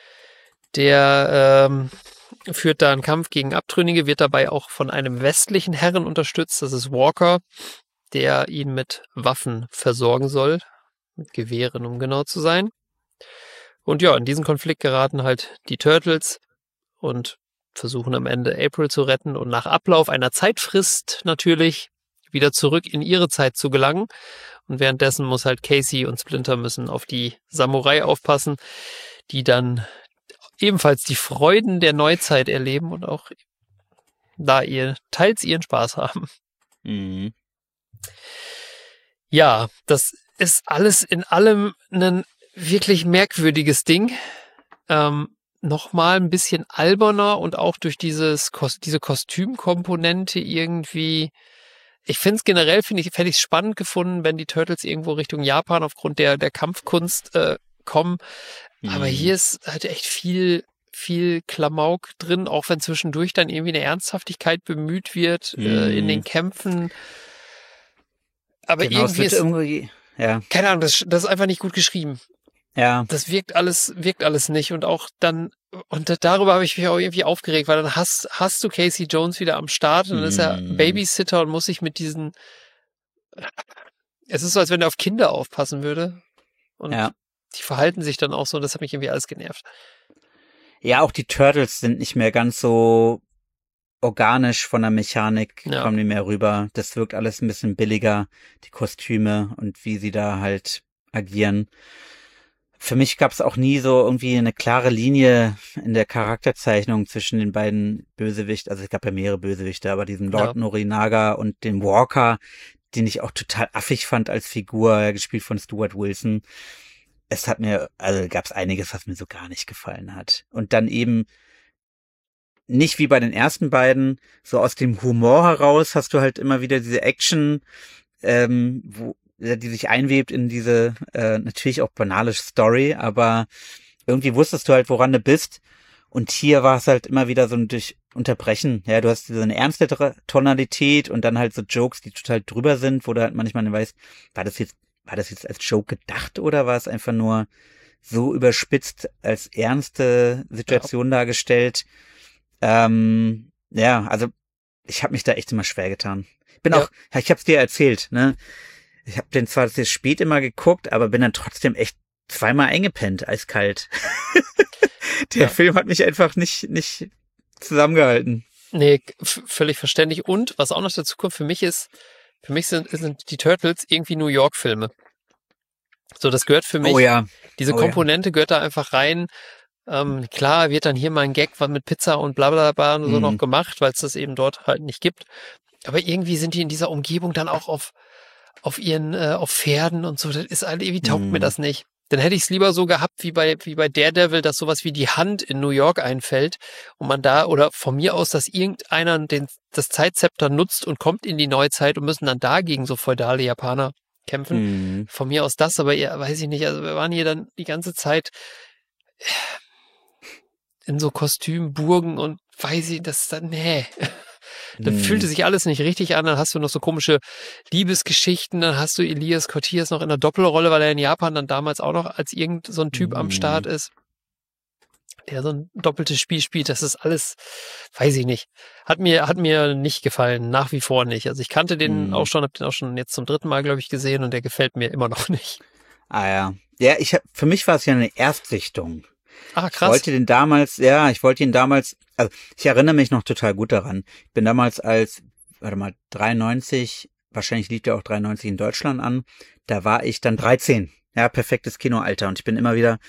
der führt da einen Kampf gegen Abtrünnige, wird dabei auch von einem westlichen Herren unterstützt, das ist Walker, der ihn mit Waffen versorgen soll, mit Gewehren, um genau zu sein. Und ja, in diesen Konflikt geraten halt die Turtles und versuchen am Ende April zu retten und nach Ablauf einer Zeitfrist natürlich wieder zurück in ihre Zeit zu gelangen. Und währenddessen muss halt Casey und Splinter müssen auf die Samurai aufpassen, die dann ebenfalls die Freuden der Neuzeit erleben und auch da teils ihren Spaß haben. Mhm. Ja, das ist alles in allem ein wirklich merkwürdiges Ding. Nochmal ein bisschen alberner und auch durch diese Kostümkomponente irgendwie. Ich finde es generell, hätte ich es spannend gefunden, wenn die Turtles irgendwo Richtung Japan aufgrund der Kampfkunst kommen. Aber hier ist halt echt viel Klamauk drin, auch wenn zwischendurch dann irgendwie eine Ernsthaftigkeit bemüht wird in den Kämpfen. Aber genau, irgendwie ist, ja. keine Ahnung, das ist einfach nicht gut geschrieben. Ja. Das wirkt alles nicht und auch dann, und darüber habe ich mich auch irgendwie aufgeregt, weil dann hast du Casey Jones wieder am Start und dann ist er Babysitter und muss sich mit diesen, es ist so, als wenn er auf Kinder aufpassen würde und die verhalten sich dann auch so und das hat mich irgendwie alles genervt. Ja, auch die Turtles sind nicht mehr ganz so organisch von der Mechanik, kommen die mehr rüber. Das wirkt alles ein bisschen billiger, die Kostüme und wie sie da halt agieren. Für mich gab es auch nie so irgendwie eine klare Linie in der Charakterzeichnung zwischen den beiden Bösewichten. Also es gab ja mehrere Bösewichte, aber diesen Lord Norinaga und den Walker, den ich auch total affig fand als Figur, gespielt von Stuart Wilson. Es hat mir, also gab es einiges, was mir so gar nicht gefallen hat. Und dann eben nicht wie bei den ersten beiden, so aus dem Humor heraus hast du halt immer wieder diese Action, die sich einwebt in diese natürlich auch banale Story, aber irgendwie wusstest du halt, woran du bist. Und hier war es halt immer wieder so ein durch Unterbrechen. Ja, du hast so eine ernste Tonalität und dann halt so Jokes, die total drüber sind, wo du halt manchmal nicht weißt, war das jetzt als Joke gedacht oder war es einfach nur so überspitzt als ernste Situation dargestellt? Also ich habe mich da echt immer schwer getan. Ich hab's dir erzählt, ne? Ich habe den zwar sehr spät immer geguckt, aber bin dann trotzdem echt zweimal eingepennt, eiskalt. Der Film hat mich einfach nicht zusammengehalten. Nee, völlig verständlich. Und was auch noch dazu kommt, für mich sind die Turtles irgendwie New York-Filme. So, das gehört für mich. Oh ja. Diese Komponente gehört da einfach rein. Klar wird dann hier mal ein Gag mit Pizza und bla bla bla und so noch gemacht, weil es das eben dort halt nicht gibt. Aber irgendwie sind die in dieser Umgebung dann auch auf Pferden und so. Das ist halt, irgendwie taugt mir das nicht. Dann hätte ich es lieber so gehabt wie bei Daredevil, dass sowas wie die Hand in New York einfällt und man da, oder von mir aus, dass irgendeiner das Zeitzepter nutzt und kommt in die Neuzeit und müssen dann dagegen so feudale Japaner kämpfen. Von mir aus das, aber weiß ich nicht, also wir waren hier dann die ganze Zeit in so Kostümburgen und weiß ich, das dann, nee. Dann fühlte sich alles nicht richtig an, dann hast du noch so komische Liebesgeschichten, dann hast du Elias Koteas noch in der Doppelrolle, weil er in Japan dann damals auch noch als irgend so ein Typ am Start ist, der so ein doppeltes Spiel spielt. Das ist alles, weiß ich nicht. Hat mir nicht gefallen, nach wie vor nicht. Also ich kannte den auch schon, hab den auch schon jetzt zum 3. Mal, glaube ich, gesehen und der gefällt mir immer noch nicht. Ah ja. Ja, für mich war es ja eine Erstsichtung. Ah, krass. Ich wollte ihn damals, also ich erinnere mich noch total gut daran. Ich bin damals 93, wahrscheinlich lief der auch 93 in Deutschland an, da war ich dann 13. Ja, perfektes Kinoalter. Und ich bin immer wieder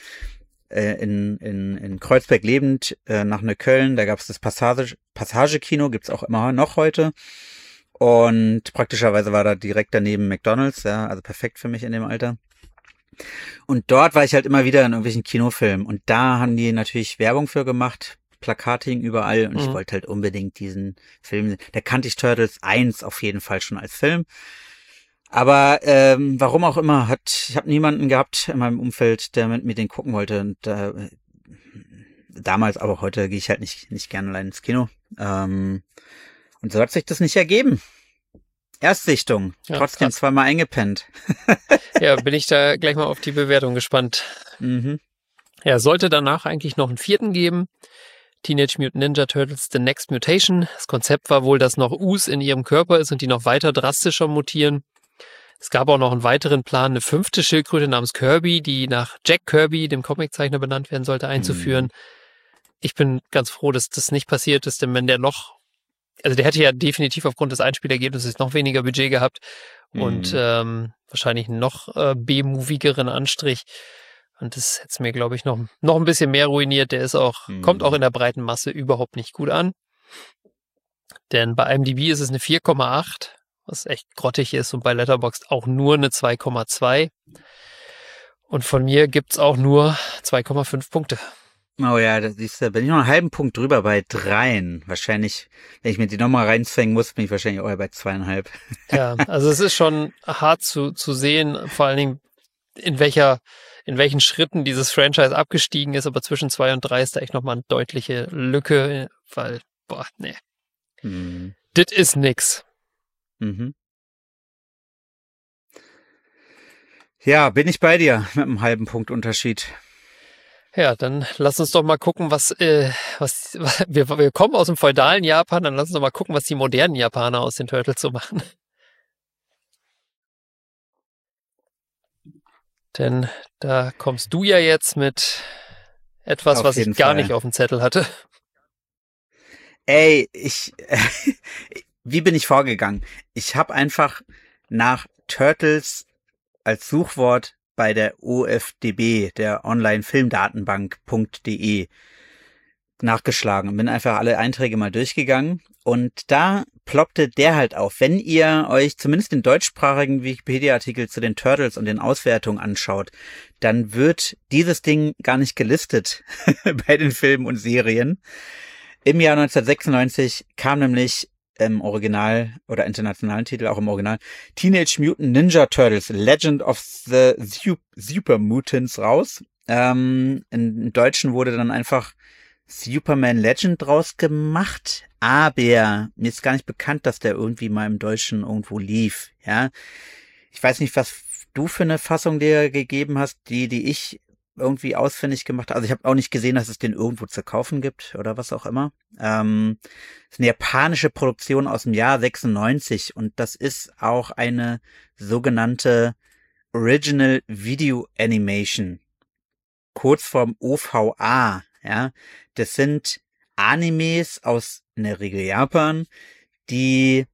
in Kreuzberg lebend, nach Neukölln, da gab es das Passage-Kino, gibt's auch immer noch heute. Und praktischerweise war da direkt daneben McDonald's, ja, also perfekt für mich in dem Alter. Und dort war ich halt immer wieder in irgendwelchen Kinofilmen. Und da haben die natürlich Werbung für gemacht, Plakate hingen überall. Und ich wollte halt unbedingt diesen Film sehen. Da kannte ich Turtles 1 auf jeden Fall schon als Film. Aber warum auch immer, ich habe niemanden gehabt in meinem Umfeld, der mit mir den gucken wollte. Und damals, aber heute gehe ich halt nicht gerne allein ins Kino. Und so hat sich das nicht ergeben. Erstsichtung, Ja, trotzdem krass. zweimal eingepennt. Ja, bin ich da gleich mal auf die Bewertung gespannt. Mhm. Ja, sollte danach eigentlich noch einen vierten geben. Teenage Mutant Ninja Turtles The Next Mutation. Das Konzept war wohl, dass noch Us in ihrem Körper ist und die noch weiter drastischer mutieren. Es gab auch noch einen weiteren Plan, eine 5. Schildkröte namens Kirby, die nach Jack Kirby, dem Comiczeichner, benannt werden sollte, einzuführen. Ich bin ganz froh, dass das nicht passiert ist, denn wenn der hätte ja definitiv aufgrund des Einspielergebnisses noch weniger Budget gehabt und wahrscheinlich einen noch B-movigeren Anstrich. Und das hätte es mir, glaube ich, noch ein bisschen mehr ruiniert. Der kommt auch in der breiten Masse überhaupt nicht gut an. Denn bei IMDb ist es eine 4,8, was echt grottig ist, und bei Letterboxd auch nur eine 2,2. Und von mir gibt's auch nur 2,5 Punkte. Oh ja, das siehst du, bin ich noch einen halben Punkt drüber bei 3. Wahrscheinlich, wenn ich mir die nochmal reinzwängen muss, bin ich wahrscheinlich auch bei 2,5. Ja, also es ist schon hart zu sehen, vor allen Dingen in welchen Schritten dieses Franchise abgestiegen ist, aber zwischen 2 und 3 ist da echt nochmal eine deutliche Lücke, weil, nee. Das ist nix. Mhm. Ja, bin ich bei dir mit einem halben Punkt Unterschied. Ja, dann lass uns doch mal gucken, wir kommen aus dem feudalen Japan, dann lass uns doch mal gucken, was die modernen Japaner aus den Turtles so machen. Denn da kommst du ja jetzt mit etwas, Auf was ich jeden gar Fall nicht auf dem Zettel hatte. Ey, wie bin ich vorgegangen? Ich habe einfach nach Turtles als Suchwort bei der OFDB, der Online-Filmdatenbank.de, nachgeschlagen und bin einfach alle Einträge mal durchgegangen. Und da ploppte der halt auf. Wenn ihr euch zumindest den deutschsprachigen Wikipedia-Artikel zu den Turtles und den Auswertungen anschaut, dann wird dieses Ding gar nicht gelistet bei den Filmen und Serien. Im Jahr 1996 kam nämlich im Original oder internationalen Titel, auch im Original, Teenage Mutant Ninja Turtles Legend of the Super Mutants raus. Im Deutschen wurde dann einfach Superman Legend draus gemacht, aber mir ist gar nicht bekannt, dass der irgendwie mal im Deutschen irgendwo lief. Ja, ich weiß nicht, was du für eine Fassung dir gegeben hast, die ich irgendwie ausfindig gemacht habe. Also ich habe auch nicht gesehen, dass es den irgendwo zu kaufen gibt oder was auch immer. Ist eine japanische Produktion aus dem Jahr 96 und das ist auch eine sogenannte Original Video Animation, Kurzform OVA. Ja, das sind Animes aus in der Regel Japan, die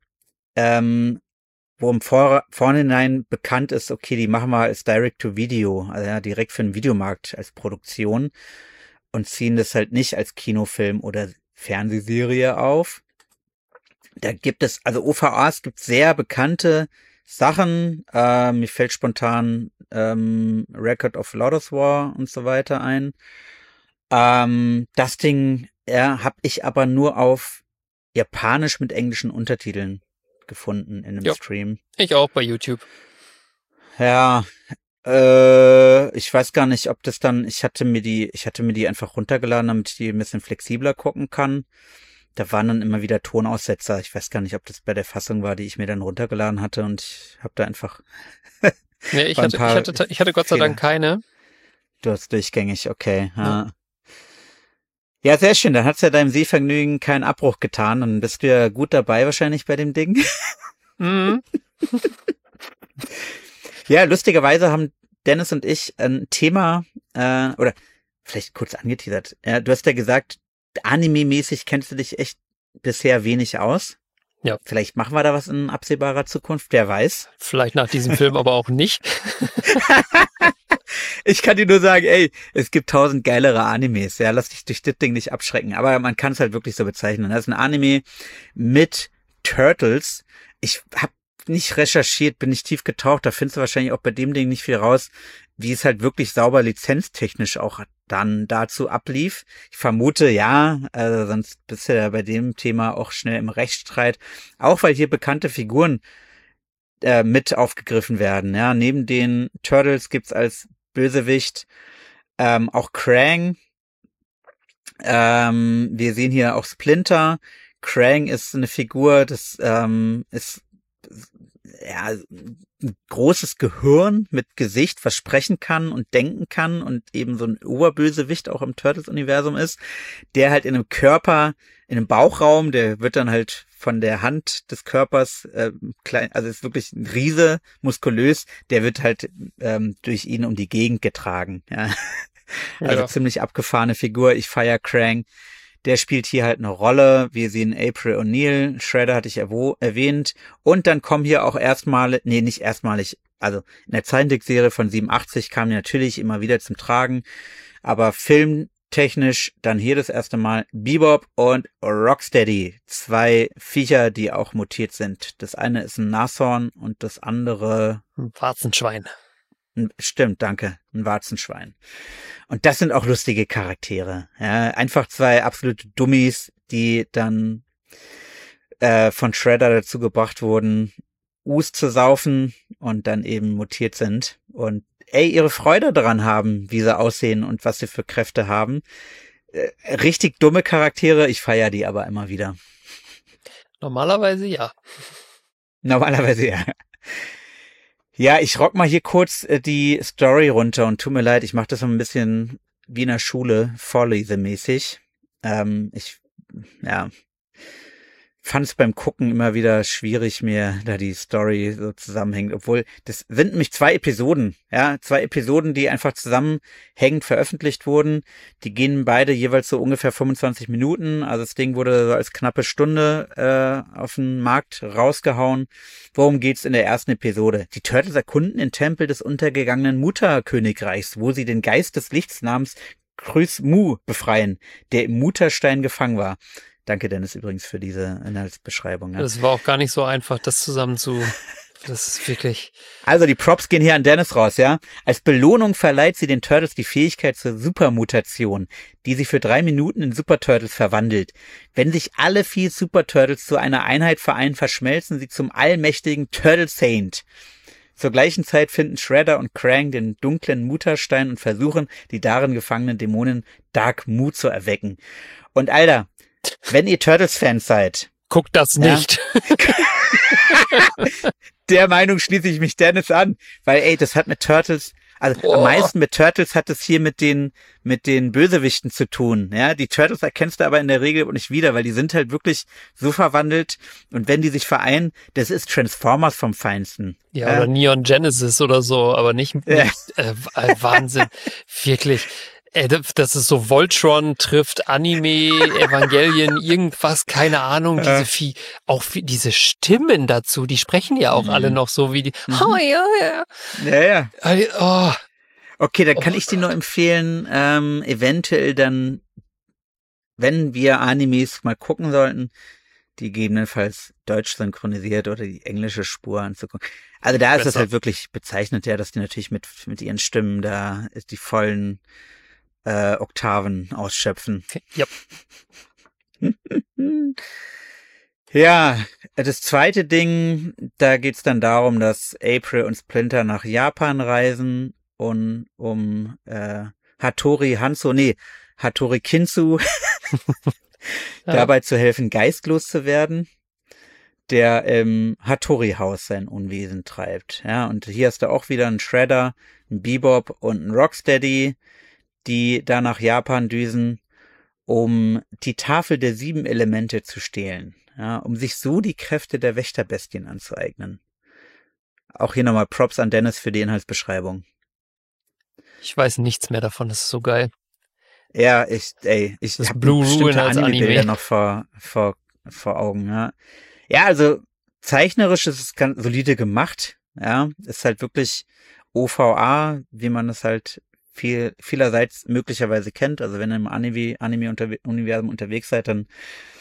wo im Vorhinein bekannt ist, okay, die machen wir als Direct-to-Video, also ja, direkt für den Videomarkt als Produktion und ziehen das halt nicht als Kinofilm oder Fernsehserie auf. Da gibt es, also OVAs gibt sehr bekannte Sachen, mir fällt spontan Record of Lodoss War und so weiter ein. Das Ding habe ich aber nur auf Japanisch mit englischen Untertiteln gefunden in einem Stream. Ich auch bei YouTube. Ja, ich weiß gar nicht, ob das dann, ich hatte mir die einfach runtergeladen, damit ich die ein bisschen flexibler gucken kann. Da waren dann immer wieder Tonaussetzer. Ich weiß gar nicht, ob das bei der Fassung war, die ich mir dann runtergeladen hatte und ich habe da einfach Nee, ich hatte Gott sei Dank keine. Du hast durchgängig, okay. Ja. Ja, sehr schön. Dann hat's ja deinem Sehvergnügen keinen Abbruch getan. Dann bist du ja gut dabei wahrscheinlich bei dem Ding. Mhm. Ja, lustigerweise haben Dennis und ich ein Thema, oder vielleicht kurz angeteasert. Ja, du hast ja gesagt, Anime-mäßig kennst du dich echt bisher wenig aus. Ja. Vielleicht machen wir da was in absehbarer Zukunft, wer weiß. Vielleicht nach diesem Film aber auch nicht. Ich kann dir nur sagen, ey, es gibt 1000 geilere Animes, ja, lass dich durch das Ding nicht abschrecken, aber man kann es halt wirklich so bezeichnen. Das ist ein Anime mit Turtles. Ich habe nicht recherchiert, bin nicht tief getaucht, da findest du wahrscheinlich auch bei dem Ding nicht viel raus. wie es halt wirklich sauber lizenztechnisch auch dann dazu ablief. Ich vermute, ja, also sonst bist du ja bei dem Thema auch schnell im Rechtsstreit. Auch weil hier bekannte Figuren mit aufgegriffen werden. Ja, neben den Turtles gibt's als Bösewicht auch Krang. Wir sehen hier auch Splinter. Krang ist eine Figur, das ist ja ein großes Gehirn mit Gesicht, was sprechen kann und denken kann und eben so ein Oberbösewicht auch im Turtles-Universum ist, der halt in einem Körper, in einem Bauchraum, der wird dann halt von der Hand des Körpers klein, also ist wirklich ein Riese, muskulös, der wird halt durch ihn um die Gegend getragen. Ja. Also ziemlich abgefahrene Figur. Ich feier Krang. Der spielt hier halt eine Rolle. Wir sehen April O'Neil, Shredder hatte ich erwähnt. Und dann kommen hier auch nicht erstmalig, also in der Zeichentrickserie von 87 kamen die natürlich immer wieder zum Tragen. Aber filmtechnisch dann hier das erste Mal Bebop und Rocksteady. 2 Viecher, die auch mutiert sind. Das eine ist ein Nashorn und das andere... Ein Warzenschwein. Stimmt, danke. Ein Warzenschwein. Und das sind auch lustige Charaktere. Ja, einfach 2 absolute Dummies, die dann von Shredder dazu gebracht wurden, Us zu saufen und dann eben mutiert sind. Und ihre Freude daran haben, wie sie aussehen und was sie für Kräfte haben. Richtig dumme Charaktere, ich feiere die aber immer wieder. Normalerweise ja. Normalerweise ja. Ja, ich rock mal hier kurz die Story runter und tut mir leid, ich mache das so ein bisschen wie in der Schule, Vorlesemäßig. Ich fand es beim Gucken immer wieder schwierig, mir da die Story so zusammenhängt, obwohl das sind nämlich 2 Episoden, ja, 2 Episoden, die einfach zusammenhängend veröffentlicht wurden. Die gehen beide jeweils so ungefähr 25 Minuten, also das Ding wurde so als knappe Stunde auf den Markt rausgehauen. Worum geht's in der ersten Episode? Die Turtles erkunden den Tempel des untergegangenen Muta-Königreichs, wo sie den Geist des Lichts namens Krys Mu befreien, der im Mutterstein gefangen war. Danke, Dennis, übrigens für diese Inhaltsbeschreibung. Ja. Das war auch gar nicht so einfach, das das ist wirklich... Also die Props gehen hier an Dennis raus, ja. Als Belohnung verleiht sie den Turtles die Fähigkeit zur Supermutation, die sie für 3 Minuten in Super Turtles verwandelt. Wenn sich alle 4 Super Turtles zu einer Einheit vereinen, verschmelzen sie zum allmächtigen Turtle Saint. Zur gleichen Zeit finden Shredder und Krang den dunklen Mutterstein und versuchen, die darin gefangenen Dämonen Dark Mu zu erwecken. Und Alter, wenn ihr Turtles-Fans seid... Guckt das nicht. Ja, der Meinung schließe ich mich Dennis an, weil das hat mit Turtles... Also am meisten mit Turtles hat es hier mit den Bösewichten zu tun. Ja, die Turtles erkennst du aber in der Regel nicht wieder, weil die sind halt wirklich so verwandelt und wenn die sich vereinen, das ist Transformers vom Feinsten. Ja, oder Neon Genesis oder so, aber nicht Wahnsinn. Wirklich. Das ist so Voltron trifft Anime, Evangelien, irgendwas, keine Ahnung, diese Stimmen dazu, die sprechen ja auch alle noch so wie die, oh ja, ja. Ja, ja. Oh. Okay, dann kann ich dir nur empfehlen, eventuell dann, wenn wir Animes mal gucken sollten, die gegebenenfalls deutsch synchronisiert oder die englische Spur anzugucken. Also da ist es halt wirklich bezeichnet, ja, dass die natürlich mit ihren Stimmen da die vollen Oktaven ausschöpfen. Ja. Ja, das zweite Ding, da geht's dann darum, dass April und Splinter nach Japan reisen und um Hattori Kinsu dabei zu helfen, geistlos zu werden, der im Hattori-Haus sein Unwesen treibt. Ja, und hier hast du auch wieder einen Shredder, einen Bebop und einen Rocksteady, die da nach Japan düsen, um die Tafel der 7 Elemente zu stehlen, ja, um sich so die Kräfte der Wächterbestien anzueignen. Auch hier nochmal Props an Dennis für die Inhaltsbeschreibung. Ich weiß nichts mehr davon, das ist so geil. Ja, ich habe bestimmte Anime-Bilder noch vor Augen, ja. Ja, also zeichnerisch ist es ganz solide gemacht, ja, ist halt wirklich OVA, wie man es halt vielerseits möglicherweise kennt. Also wenn ihr im Anime-Universum unterwegs seid, dann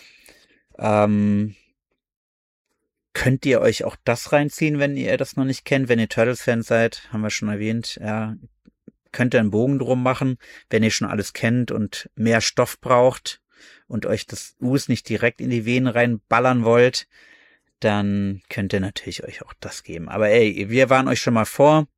könnt ihr euch auch das reinziehen, wenn ihr das noch nicht kennt. Wenn ihr Turtles-Fans seid, haben wir schon erwähnt, ja, könnt ihr einen Bogen drum machen, wenn ihr schon alles kennt und mehr Stoff braucht und euch das Us nicht direkt in die Venen reinballern wollt, dann könnt ihr natürlich euch auch das geben. Aber ey, wir waren euch schon mal vor.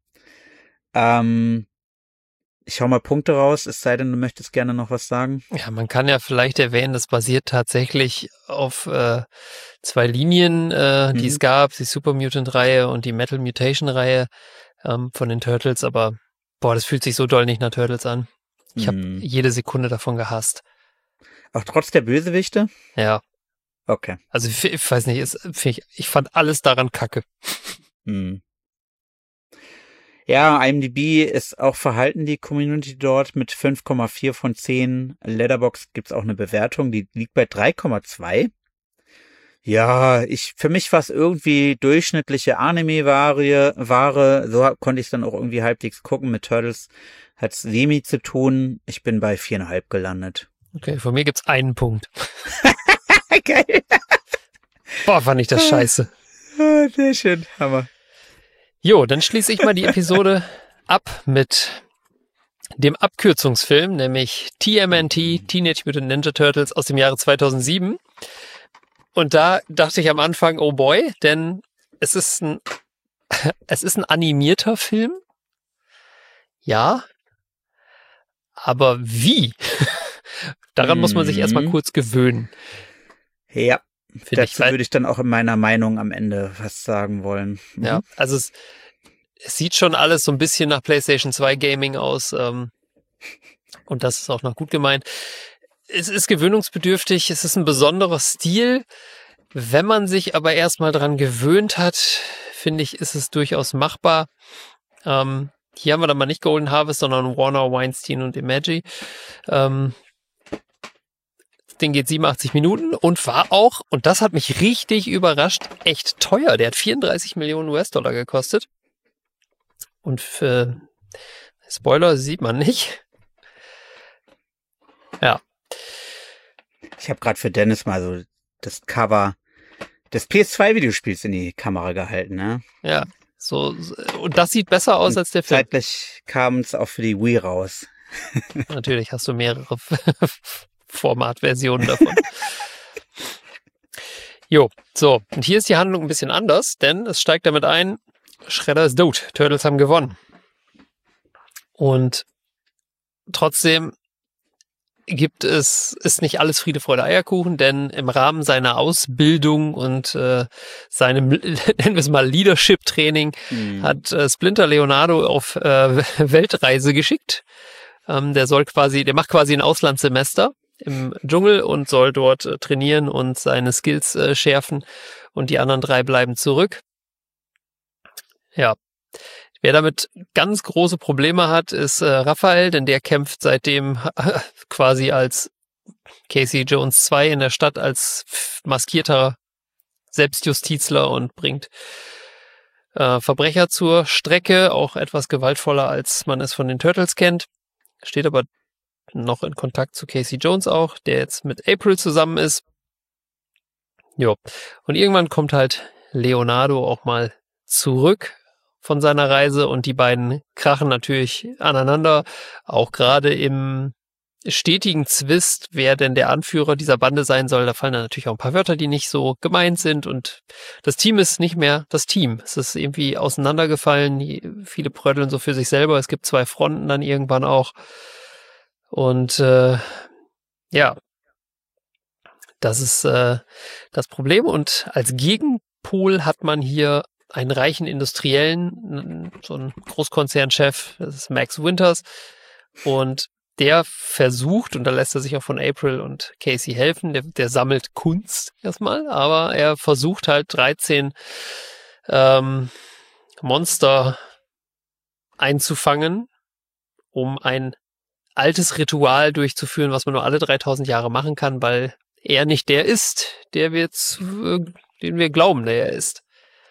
Ich hau mal Punkte raus, es sei denn, du möchtest gerne noch was sagen. Ja, man kann ja vielleicht erwähnen, das basiert tatsächlich auf 2 Linien, die es gab, die Super Mutant-Reihe und die Metal Mutation-Reihe von den Turtles, aber das fühlt sich so doll nicht nach Turtles an. Ich habe jede Sekunde davon gehasst. Auch trotz der Bösewichte? Ja. Okay. Also ich weiß nicht, ich fand alles daran kacke. Ja, IMDb ist auch verhalten, die Community dort mit 5,4 von 10. Letterboxd gibt's auch eine Bewertung, die liegt bei 3,2. Ja, für mich war es irgendwie durchschnittliche Anime-Ware, so konnte ich dann auch irgendwie halbwegs gucken. Mit Turtles hat's semi zu tun. Ich bin bei 4,5 gelandet. Okay, von mir gibt's einen Punkt. Geil. Fand ich das scheiße. Sehr schön, Hammer. Jo, dann schließe ich mal die Episode ab mit dem Abkürzungsfilm, nämlich TMNT, Teenage Mutant Ninja Turtles aus dem Jahre 2007. Und da dachte ich am Anfang, oh boy, denn es ist ein animierter Film. Ja. Aber wie? Daran muss man sich erstmal kurz gewöhnen. Ja. Dazu würde ich dann auch in meiner Meinung am Ende was sagen wollen. Ja, also es sieht schon alles so ein bisschen nach PlayStation 2 Gaming aus. Und das ist auch noch gut gemeint. Es ist gewöhnungsbedürftig, es ist ein besonderer Stil. Wenn man sich aber erstmal dran gewöhnt hat, finde ich, ist es durchaus machbar. Hier haben wir dann mal nicht Golden Harvest, sondern Warner, Weinstein und Imagi. Den geht 87 Minuten und war auch, und das hat mich richtig überrascht, echt teuer. Der hat 34 Millionen US-Dollar gekostet. Und für Spoiler sieht man nicht. Ja. Ich habe gerade für Dennis mal so das Cover des PS2-Videospiels in die Kamera gehalten, ne? Ja, und das sieht besser aus als der Film. Zeitlich kam es auch für die Wii raus. Natürlich hast du mehrere Formatversionen davon. Jo, so. Und hier ist die Handlung ein bisschen anders, denn es steigt damit ein, Shredder ist tot. Turtles haben gewonnen. Und trotzdem ist nicht alles Friede, Freude, Eierkuchen, denn im Rahmen seiner Ausbildung und seinem, nennen wir es mal, Leadership-Training hat Splinter Leonardo auf Weltreise geschickt. Der macht quasi ein Auslandssemester im Dschungel und soll dort trainieren und seine Skills schärfen und die anderen 3 bleiben zurück. Ja. Wer damit ganz große Probleme hat, ist Raphael, denn der kämpft seitdem quasi als Casey Jones 2 in der Stadt als maskierter Selbstjustizler und bringt Verbrecher zur Strecke, auch etwas gewaltvoller, als man es von den Turtles kennt. Steht aber noch in Kontakt zu Casey Jones auch, der jetzt mit April zusammen ist. Jo. Und irgendwann kommt halt Leonardo auch mal zurück von seiner Reise und die beiden krachen natürlich aneinander, auch gerade im stetigen Zwist, wer denn der Anführer dieser Bande sein soll. Da fallen dann natürlich auch ein paar Wörter, die nicht so gemeint sind und das Team ist nicht mehr das Team. Es ist irgendwie auseinandergefallen, viele prötteln so für sich selber. Es gibt 2 Fronten dann irgendwann auch und ja, das ist das Problem und als Gegenpol hat man hier einen reichen Industriellen, so ein Großkonzernchef, das ist Max Winters und der versucht, und da lässt er sich auch von April und Casey helfen, der sammelt Kunst erstmal, aber er versucht halt 13 Monster einzufangen, um ein altes Ritual durchzuführen, was man nur alle 3000 Jahre machen kann, weil er nicht der ist, den wir glauben, der er ist.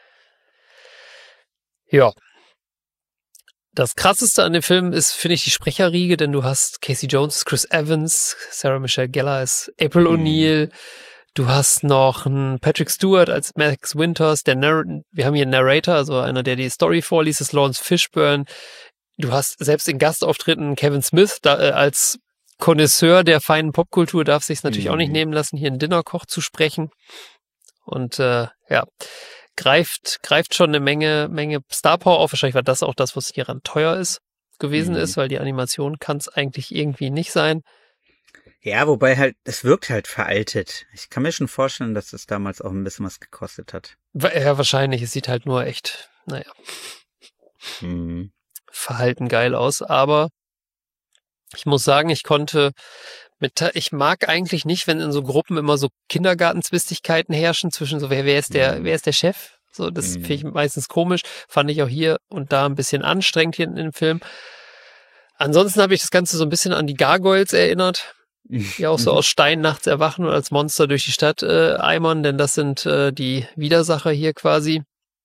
Ja. Das Krasseste an dem Film ist, finde ich, die Sprecherriege, denn du hast Casey Jones, Chris Evans, Sarah Michelle Gellar ist April O'Neil, du hast noch einen Patrick Stewart als Max Winters, wir haben hier einen Narrator, also einer, der die Story vorliest, ist Lawrence Fishburne, du hast selbst in Gastauftritten Kevin Smith als Connoisseur der feinen Popkultur darf sich natürlich auch nicht nehmen lassen, hier einen Dinnerkoch zu sprechen. Und greift schon eine Menge Star Power auf. Wahrscheinlich war das auch das, was hieran teuer gewesen ist, weil die Animation kann es eigentlich irgendwie nicht sein. Ja, wobei halt, es wirkt halt veraltet. Ich kann mir schon vorstellen, dass es damals auch ein bisschen was gekostet hat. Ja, wahrscheinlich. Es sieht halt nur echt, verhalten geil aus. Aber ich muss sagen, ich mag eigentlich nicht, wenn in so Gruppen immer so Kindergartenzwistigkeiten herrschen zwischen so, wer ist der Chef? So, das finde ich meistens komisch. Fand ich auch hier und da ein bisschen anstrengend hier in dem Film. Ansonsten habe ich das Ganze so ein bisschen an die Gargoyles erinnert, die auch so aus Stein nachts erwachen und als Monster durch die Stadt eimern, denn das sind die Widersacher hier quasi.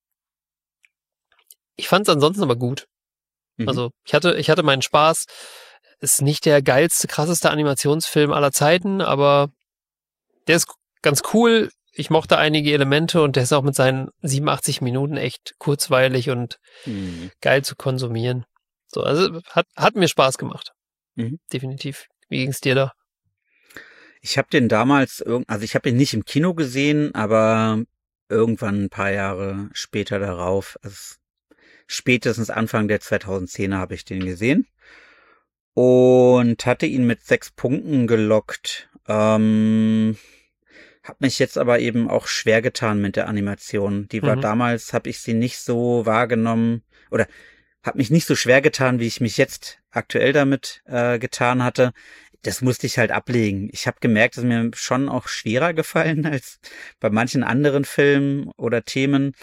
Ich fand es ansonsten aber gut. Also ich hatte meinen Spaß. Ist nicht der geilste, krasseste Animationsfilm aller Zeiten, aber der ist ganz cool. Ich mochte einige Elemente und der ist auch mit seinen 87 Minuten echt kurzweilig und geil zu konsumieren. So, also hat mir Spaß gemacht. Definitiv. Wie ging's dir da? Ich habe den damals, ich habe ihn nicht im Kino gesehen, aber irgendwann ein paar Jahre später darauf, also spätestens Anfang der 2010er habe ich den gesehen und hatte ihn mit 6 Punkten gelockt. Hab mich jetzt aber eben auch schwer getan mit der Animation. Die war damals, habe ich sie nicht so wahrgenommen oder habe mich nicht so schwer getan, wie ich mich jetzt aktuell damit getan hatte. Das musste ich halt ablegen. Ich habe gemerkt, dass mir schon auch schwerer gefallen als bei manchen anderen Filmen oder Themen.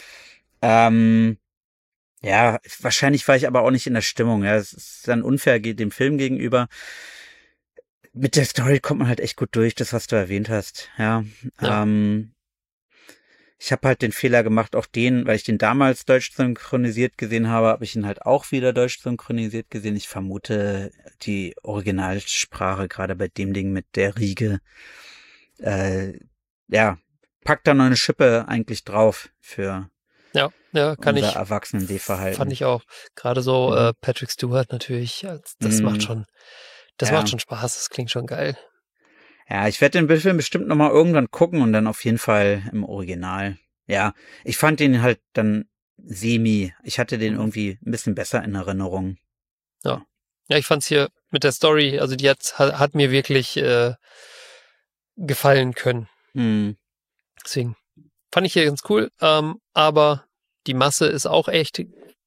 Ja, wahrscheinlich war ich aber auch nicht in der Stimmung. Ja, es ist dann unfair dem Film gegenüber. Mit der Story kommt man halt echt gut durch, das, was du erwähnt hast. Ja. Ich habe halt den Fehler gemacht, auch weil ich den damals deutsch synchronisiert gesehen habe ich ihn halt auch wieder deutsch synchronisiert gesehen. Ich vermute, die Originalsprache, gerade bei dem Ding mit der Riege, packt da noch eine Schippe eigentlich drauf für kann unser Erwachsenen-Sehverhalten. Fand ich auch. Gerade so Patrick Stewart natürlich, das macht schon Spaß, das klingt schon geil. Ja, ich werde den Film bestimmt nochmal irgendwann gucken und dann auf jeden Fall im Original. Ja, ich fand den halt dann ich hatte den irgendwie ein bisschen besser in Erinnerung. Ja, ich fand's hier mit der Story, also die hat mir wirklich gefallen können. Deswegen fand ich hier ganz cool, aber die Masse ist auch echt,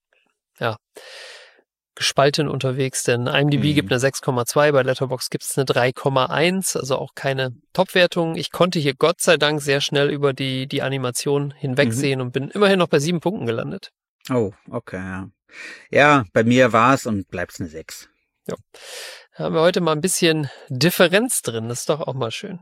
gespalten unterwegs, denn IMDb gibt eine 6,2, bei Letterboxd gibt es eine 3,1, also auch keine Top-Wertung. Ich konnte hier Gott sei Dank sehr schnell über die Animation hinwegsehen und bin immerhin noch bei 7 Punkten gelandet. Oh, okay, ja. Ja, bei mir war es und bleibt's eine 6. Ja. Da haben wir heute mal ein bisschen Differenz drin, das ist doch auch mal schön.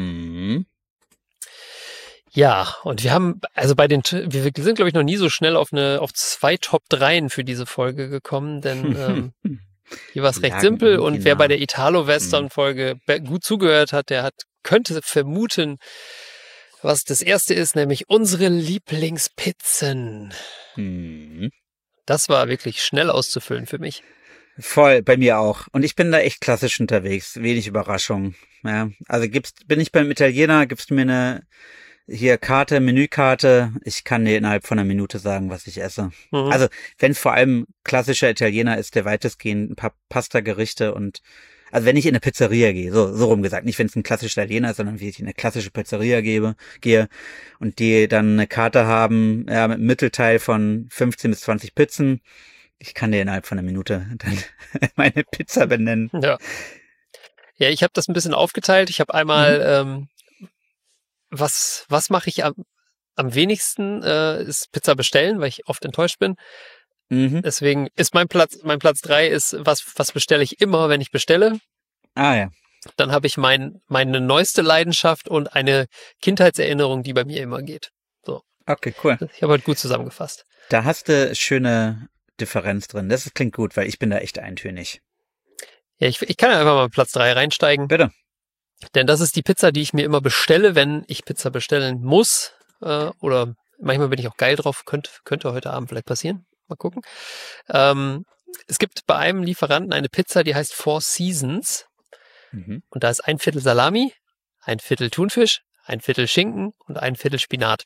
Ja, und wir haben, also wir sind, glaube ich, noch nie so schnell auf 2 Top 3 für diese Folge gekommen, denn hier war es recht simpel und wer bei der Italo-Western-Folge gut zugehört hat, könnte vermuten, was das erste ist, nämlich unsere Lieblingspizzen. Das war wirklich schnell auszufüllen für mich. Voll, bei mir auch. Und ich bin da echt klassisch unterwegs, wenig Überraschung. Ja, also bin ich beim Italiener, gibst du mir eine Menükarte, ich kann dir innerhalb von einer Minute sagen, was ich esse. Also, wenn es vor allem klassischer Italiener ist, der weitestgehend ein paar Pasta-Gerichte also wenn ich in eine Pizzeria gehe, so rum gesagt, nicht wenn es ein klassischer Italiener ist, sondern wenn ich in eine klassische Pizzeria gehe und die dann eine Karte haben, mit einem Mittelteil von 15 bis 20 Pizzen, ich kann dir innerhalb von einer Minute dann meine Pizza benennen. Ja, ich habe das ein bisschen aufgeteilt. Ich habe einmal was mache ich am wenigsten, ist Pizza bestellen, weil ich oft enttäuscht bin. Deswegen ist mein Platz 3 ist, was bestelle ich immer, wenn ich bestelle. Ah ja. Dann habe ich meine neueste Leidenschaft und eine Kindheitserinnerung, die bei mir immer geht. So. Okay, cool. Ich habe halt gut zusammengefasst. Da hast du schöne Differenz drin. Das klingt gut, weil ich bin da echt eintönig. Ja, ich kann ja einfach mal Platz 3 reinsteigen. Bitte. Denn das ist die Pizza, die ich mir immer bestelle, wenn ich Pizza bestellen muss. Oder manchmal bin ich auch geil drauf. Könnte heute Abend vielleicht passieren. Mal gucken. Es gibt bei einem Lieferanten eine Pizza, die heißt Four Seasons. Mhm. Und da ist 1/4 Salami, 1/4 Thunfisch, 1/4 Schinken und 1/4 Spinat.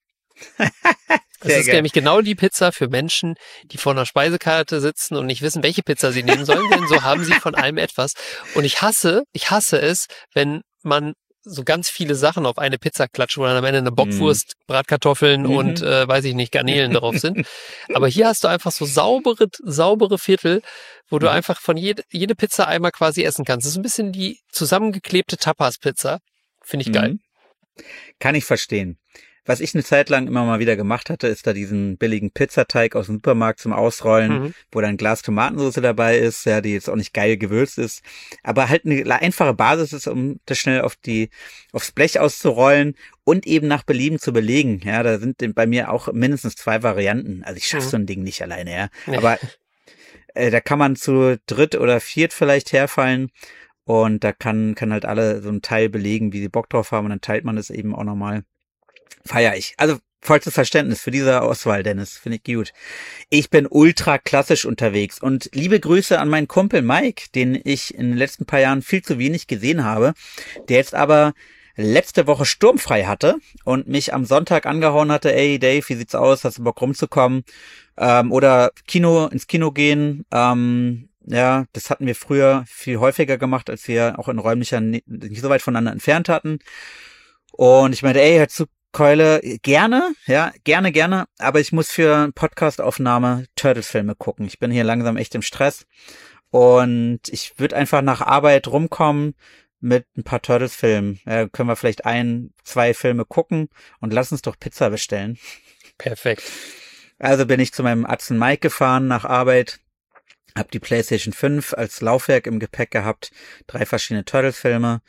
Das ist nämlich genau die Pizza für Menschen, die vor einer Speisekarte sitzen und nicht wissen, welche Pizza sie nehmen sollen, denn so haben sie von allem etwas. Und ich hasse es, wenn man so ganz viele Sachen auf eine Pizza klatscht, wo dann am Ende eine Bockwurst, Bratkartoffeln und, weiß ich nicht, Garnelen drauf sind. Aber hier hast du einfach so saubere Viertel, wo du einfach von jede Pizza einmal quasi essen kannst. Das ist ein bisschen die zusammengeklebte Tapas-Pizza. Finde ich geil. Kann ich verstehen. Was ich eine Zeit lang immer mal wieder gemacht hatte, ist da diesen billigen Pizzateig aus dem Supermarkt zum Ausrollen, wo dann ein Glas Tomatensauce dabei ist, ja, die jetzt auch nicht geil gewürzt ist, aber halt eine einfache Basis ist, um das schnell aufs Blech auszurollen und eben nach Belieben zu belegen. Ja, da sind bei mir auch mindestens 2 Varianten. Also ich schaffe so ein Ding nicht alleine, ja. Nee. Aber da kann man zu 3. oder 4. vielleicht herfallen. Und da kann halt alle so einen Teil belegen, wie sie Bock drauf haben, und dann teilt man das eben auch nochmal. Feier ich. Also vollstes Verständnis für diese Auswahl, Dennis. Finde ich gut. Ich bin ultra klassisch unterwegs und liebe Grüße an meinen Kumpel Mike, den ich in den letzten paar Jahren viel zu wenig gesehen habe, der jetzt aber letzte Woche sturmfrei hatte und mich am Sonntag angehauen hatte, ey Dave, wie sieht's aus? Hast du Bock rumzukommen? Oder ins Kino gehen. Ja, das hatten wir früher viel häufiger gemacht, als wir auch in räumlicher nicht so weit voneinander entfernt hatten. Und ich meinte, ey, hör zu, Keule, gerne, aber ich muss für Podcast-Aufnahme Turtles-Filme gucken. Ich bin hier langsam echt im Stress und ich würde einfach nach Arbeit rumkommen mit ein paar Turtles-Filmen. Können wir vielleicht 1, 2 Filme gucken und lass uns doch Pizza bestellen. Perfekt. Also bin ich zu meinem Atzen Mike gefahren nach Arbeit, hab die PlayStation 5 als Laufwerk im Gepäck gehabt, 3 verschiedene Turtles-Filme,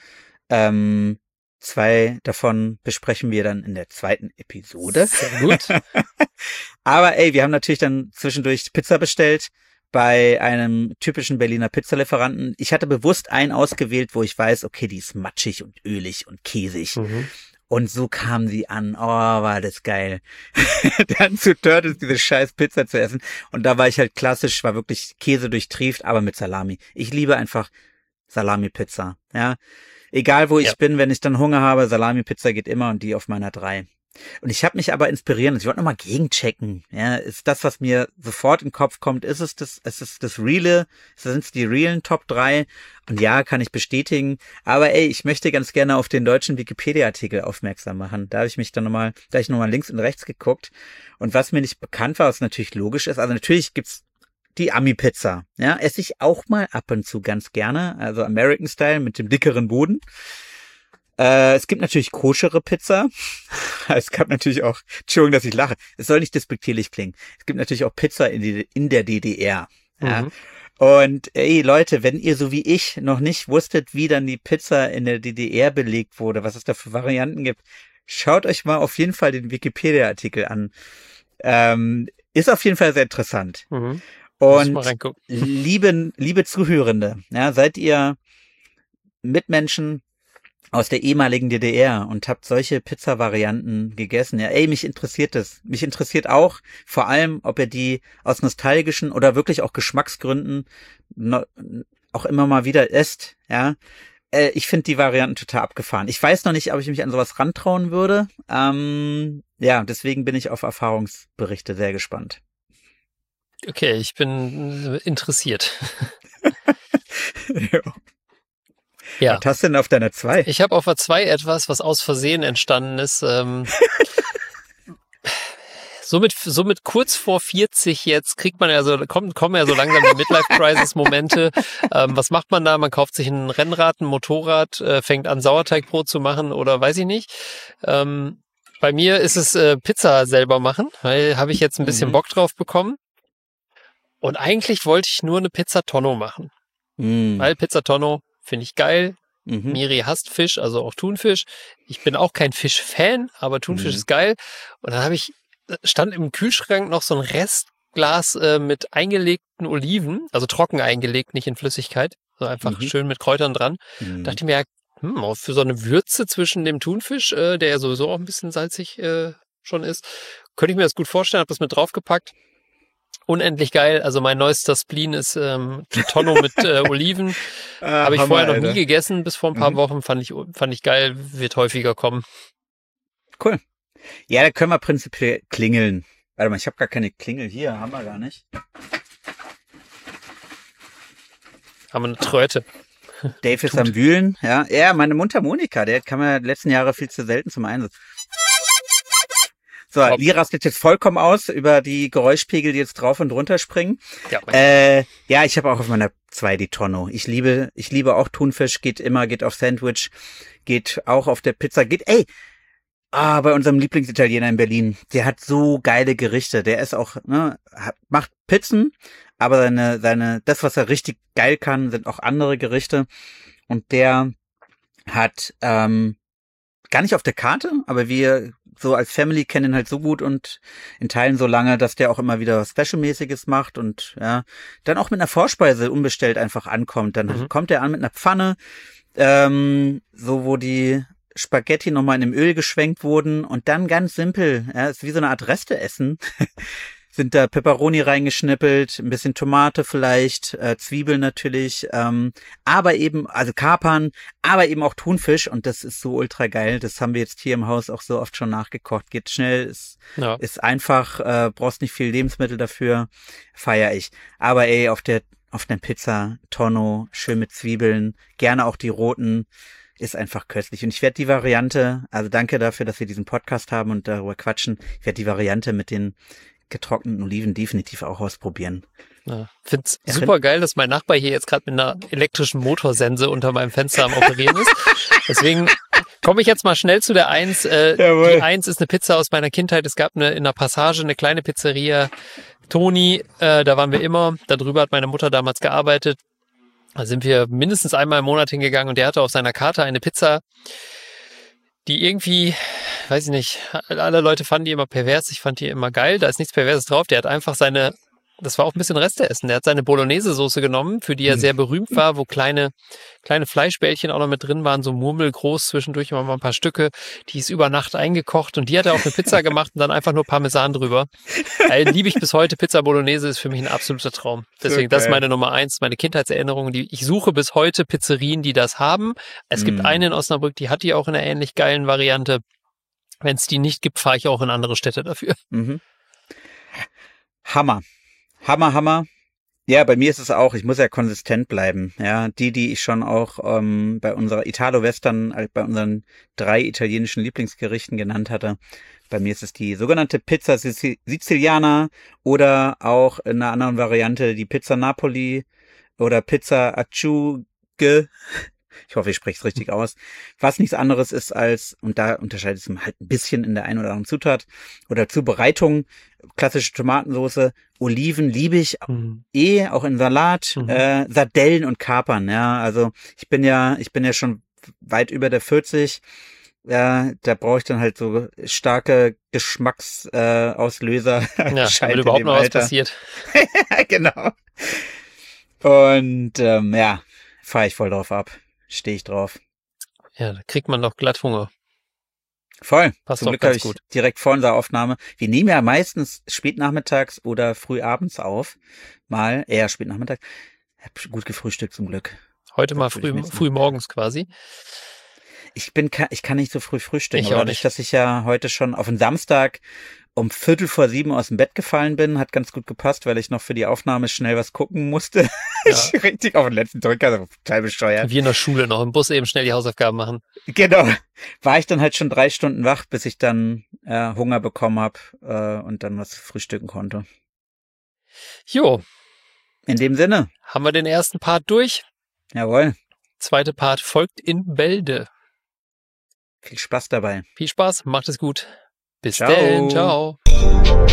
2 davon besprechen wir dann in der 2. Episode. Sehr gut. Aber ey, wir haben natürlich dann zwischendurch Pizza bestellt bei einem typischen Berliner Pizzalieferanten. Ich hatte bewusst einen ausgewählt, wo ich weiß, okay, die ist matschig und ölig und käsig. Und so kam sie an. Oh, war das geil. Dann zu Turtles diese scheiß Pizza zu essen. Und da war ich halt klassisch, war wirklich Käse durchtrieft, aber mit Salami. Ich liebe einfach Salami-Pizza, ja. Egal wo ich bin, wenn ich dann Hunger habe, Salami-Pizza geht immer und die auf meiner 3. Und ich habe mich aber inspirieren, ich wollte nochmal gegenchecken. Ja, ist das, was mir sofort in den Kopf kommt, ist es das Reale? Sind es die realen Top 3? Und ja, kann ich bestätigen. Aber ey, ich möchte ganz gerne auf den deutschen Wikipedia-Artikel aufmerksam machen. Da habe ich mich dann nochmal links und rechts geguckt. Und was mir nicht bekannt war, was natürlich logisch ist, also natürlich gibt's die Ami-Pizza, ja, esse ich auch mal ab und zu ganz gerne, also American Style mit dem dickeren Boden. Es gibt natürlich koschere Pizza. Es gab natürlich auch, Entschuldigung, dass ich lache, es soll nicht despektierlich klingen. Es gibt natürlich auch Pizza in der DDR. Ja. Und ey Leute, wenn ihr so wie ich noch nicht wusstet, wie dann die Pizza in der DDR belegt wurde, was es da für Varianten gibt, schaut euch mal auf jeden Fall den Wikipedia-Artikel an. Ist auf jeden Fall sehr interessant. Und liebe Zuhörende, ja, seid ihr Mitmenschen aus der ehemaligen DDR und habt solche Pizza-Varianten gegessen? Ja, ey, mich interessiert das. Mich interessiert auch vor allem, ob ihr die aus nostalgischen oder wirklich auch Geschmacksgründen auch immer mal wieder esst, ja. Ich finde die Varianten total abgefahren. Ich weiß noch nicht, ob ich mich an sowas rantrauen würde. Ja, deswegen bin ich auf Erfahrungsberichte sehr gespannt. Okay, ich bin interessiert. Ja. Was hast du denn auf deiner 2? Ich habe auf der 2 etwas, was aus Versehen entstanden ist. Somit kurz vor 40 jetzt kommen ja so langsam die Midlife-Crisis-Momente. Was macht man da? Man kauft sich ein Rennrad, ein Motorrad, fängt an Sauerteigbrot zu machen oder weiß ich nicht. Bei mir ist es Pizza selber machen, weil habe ich jetzt ein bisschen Bock drauf bekommen. Und eigentlich wollte ich nur eine Pizza Tonno machen. Weil Pizza Tonno finde ich geil. Miri hasst Fisch, also auch Thunfisch. Ich bin auch kein Fisch-Fan, aber Thunfisch ist geil. Und dann stand im Kühlschrank noch so ein Restglas mit eingelegten Oliven, also trocken eingelegt, nicht in Flüssigkeit, so einfach schön mit Kräutern dran. Dachte mir, für so eine Würze zwischen dem Thunfisch, der ja sowieso auch ein bisschen salzig schon ist, könnte ich mir das gut vorstellen, habe das mit draufgepackt. unendlich geil. Also mein neuester Spleen ist die Tonno mit Oliven. Habe ich vorher noch nie gegessen, bis vor ein paar Wochen. Fand ich geil, wird häufiger kommen. Cool. Ja, da können wir prinzipiell klingeln. Warte mal, ich habe gar keine Klingel hier, haben wir gar nicht. Haben wir eine Tröte. Dave ist am Wühlen, ja. Ja, meine Mundharmonika, der kam ja letzten Jahre viel zu selten zum Einsatz. So, Lee rastet jetzt vollkommen aus über die Geräuschpegel, die jetzt drauf und runter springen. Ja, ich habe auch auf meiner 2 die Tonno. Ich liebe auch Thunfisch, geht auf Sandwich, geht auch auf der Pizza, bei unserem Lieblingsitaliener in Berlin, der hat so geile Gerichte. Der ist auch, macht Pizzen, aber das, was er richtig geil kann, sind auch andere Gerichte. Und der hat, gar nicht auf der Karte, aber wir so als Family kennen ihn halt so gut und in Teilen so lange, dass der auch immer wieder was Special-mäßiges macht und ja, dann auch mit einer Vorspeise unbestellt einfach ankommt. Dann kommt er an mit einer Pfanne, wo die Spaghetti nochmal in dem Öl geschwenkt wurden und dann ganz simpel, ja, ist wie so eine Art Resteessen. Sind da Peperoni reingeschnippelt, ein bisschen Tomate vielleicht, Zwiebeln natürlich, aber eben, also Kapern, aber eben auch Thunfisch und das ist so ultra geil. Das haben wir jetzt hier im Haus auch so oft schon nachgekocht. Geht schnell, ist einfach, brauchst nicht viel Lebensmittel dafür, feier ich. Aber auf der Pizza, Tonno, schön mit Zwiebeln, gerne auch die roten, ist einfach köstlich. Und ich werde die Variante, also danke dafür, dass wir diesen Podcast haben und darüber quatschen, ich werde die Variante mit den getrockneten Oliven definitiv auch ausprobieren. Ja, find's super geil, dass mein Nachbar hier jetzt gerade mit einer elektrischen Motorsense unter meinem Fenster am Operieren ist. Deswegen komme ich jetzt mal schnell zu der 1. Die 1 ist eine Pizza aus meiner Kindheit. Es gab in der Passage eine kleine Pizzeria, Toni, da waren wir immer. Darüber hat meine Mutter damals gearbeitet. Da sind wir mindestens einmal im Monat hingegangen und der hatte auf seiner Karte eine Pizza, die irgendwie, weiß ich nicht, alle Leute fanden die immer pervers, ich fand die immer geil, da ist nichts Perverses drauf, der hat einfach das war auch ein bisschen Resteessen, der hat seine Bolognese-Soße genommen, für die er sehr berühmt war, wo kleine Fleischbällchen auch noch mit drin waren, so murmelgroß, zwischendurch immer mal ein paar Stücke, die ist über Nacht eingekocht und die hat er auf eine Pizza gemacht und dann einfach nur Parmesan drüber. Liebe ich bis heute, Pizza Bolognese ist für mich ein absoluter Traum. Deswegen, das ist meine Nummer 1, meine Kindheitserinnerung, ich suche bis heute Pizzerien, die das haben. Es gibt eine in Osnabrück, die hat die auch in einer ähnlich geilen Variante. Wenn es die nicht gibt, fahre ich auch in andere Städte dafür. Hammer. Ja, bei mir ist es auch, ich muss ja konsistent bleiben. Ja, die ich schon auch bei unserer Italo-Western, bei unseren 3 italienischen Lieblingsgerichten genannt hatte. Bei mir ist es die sogenannte Pizza Siciliana oder auch in einer anderen Variante die Pizza Napoli oder Pizza Acciughe. Ich hoffe, ich spreche es richtig aus. Was nichts anderes ist als, und da unterscheidet es halt ein bisschen in der einen oder anderen Zutat oder Zubereitung, klassische Tomatensauce, Oliven liebe ich auch in Salat, Sardellen und Kapern, ja, also ich bin ja schon weit über der 40, da brauche ich dann halt so starke Geschmacksauslöser. Ja, damit überhaupt noch was passiert. Genau. Und fahre ich voll drauf ab. Stehe ich drauf. Ja, da kriegt man doch glatt Hunger. Voll. Passt Zum doch Glück ganz ich gut. Direkt vor unserer Aufnahme. Wir nehmen ja meistens spätnachmittags oder frühabends auf. Mal eher spätnachmittags. Hab gut gefrühstückt zum Glück. Heute mal früh morgens quasi. Ich kann nicht so früh frühstücken. Ich auch nicht. Dass ich ja heute schon auf den Samstag um 6:45 aus dem Bett gefallen bin, hat ganz gut gepasst, weil ich noch für die Aufnahme schnell was gucken musste. Ja. Ich richtig auf den letzten Drücker, so total bescheuert. Wie in der Schule noch im Bus eben schnell die Hausaufgaben machen. Genau. War ich dann halt schon 3 Stunden wach, bis ich dann Hunger bekommen habe und dann was frühstücken konnte. Jo. In dem Sinne. Haben wir den ersten Part durch. Jawohl. Zweite Part folgt in Bälde. Viel Spaß dabei. Viel Spaß, macht es gut. Bis Ciao. dann, ciao.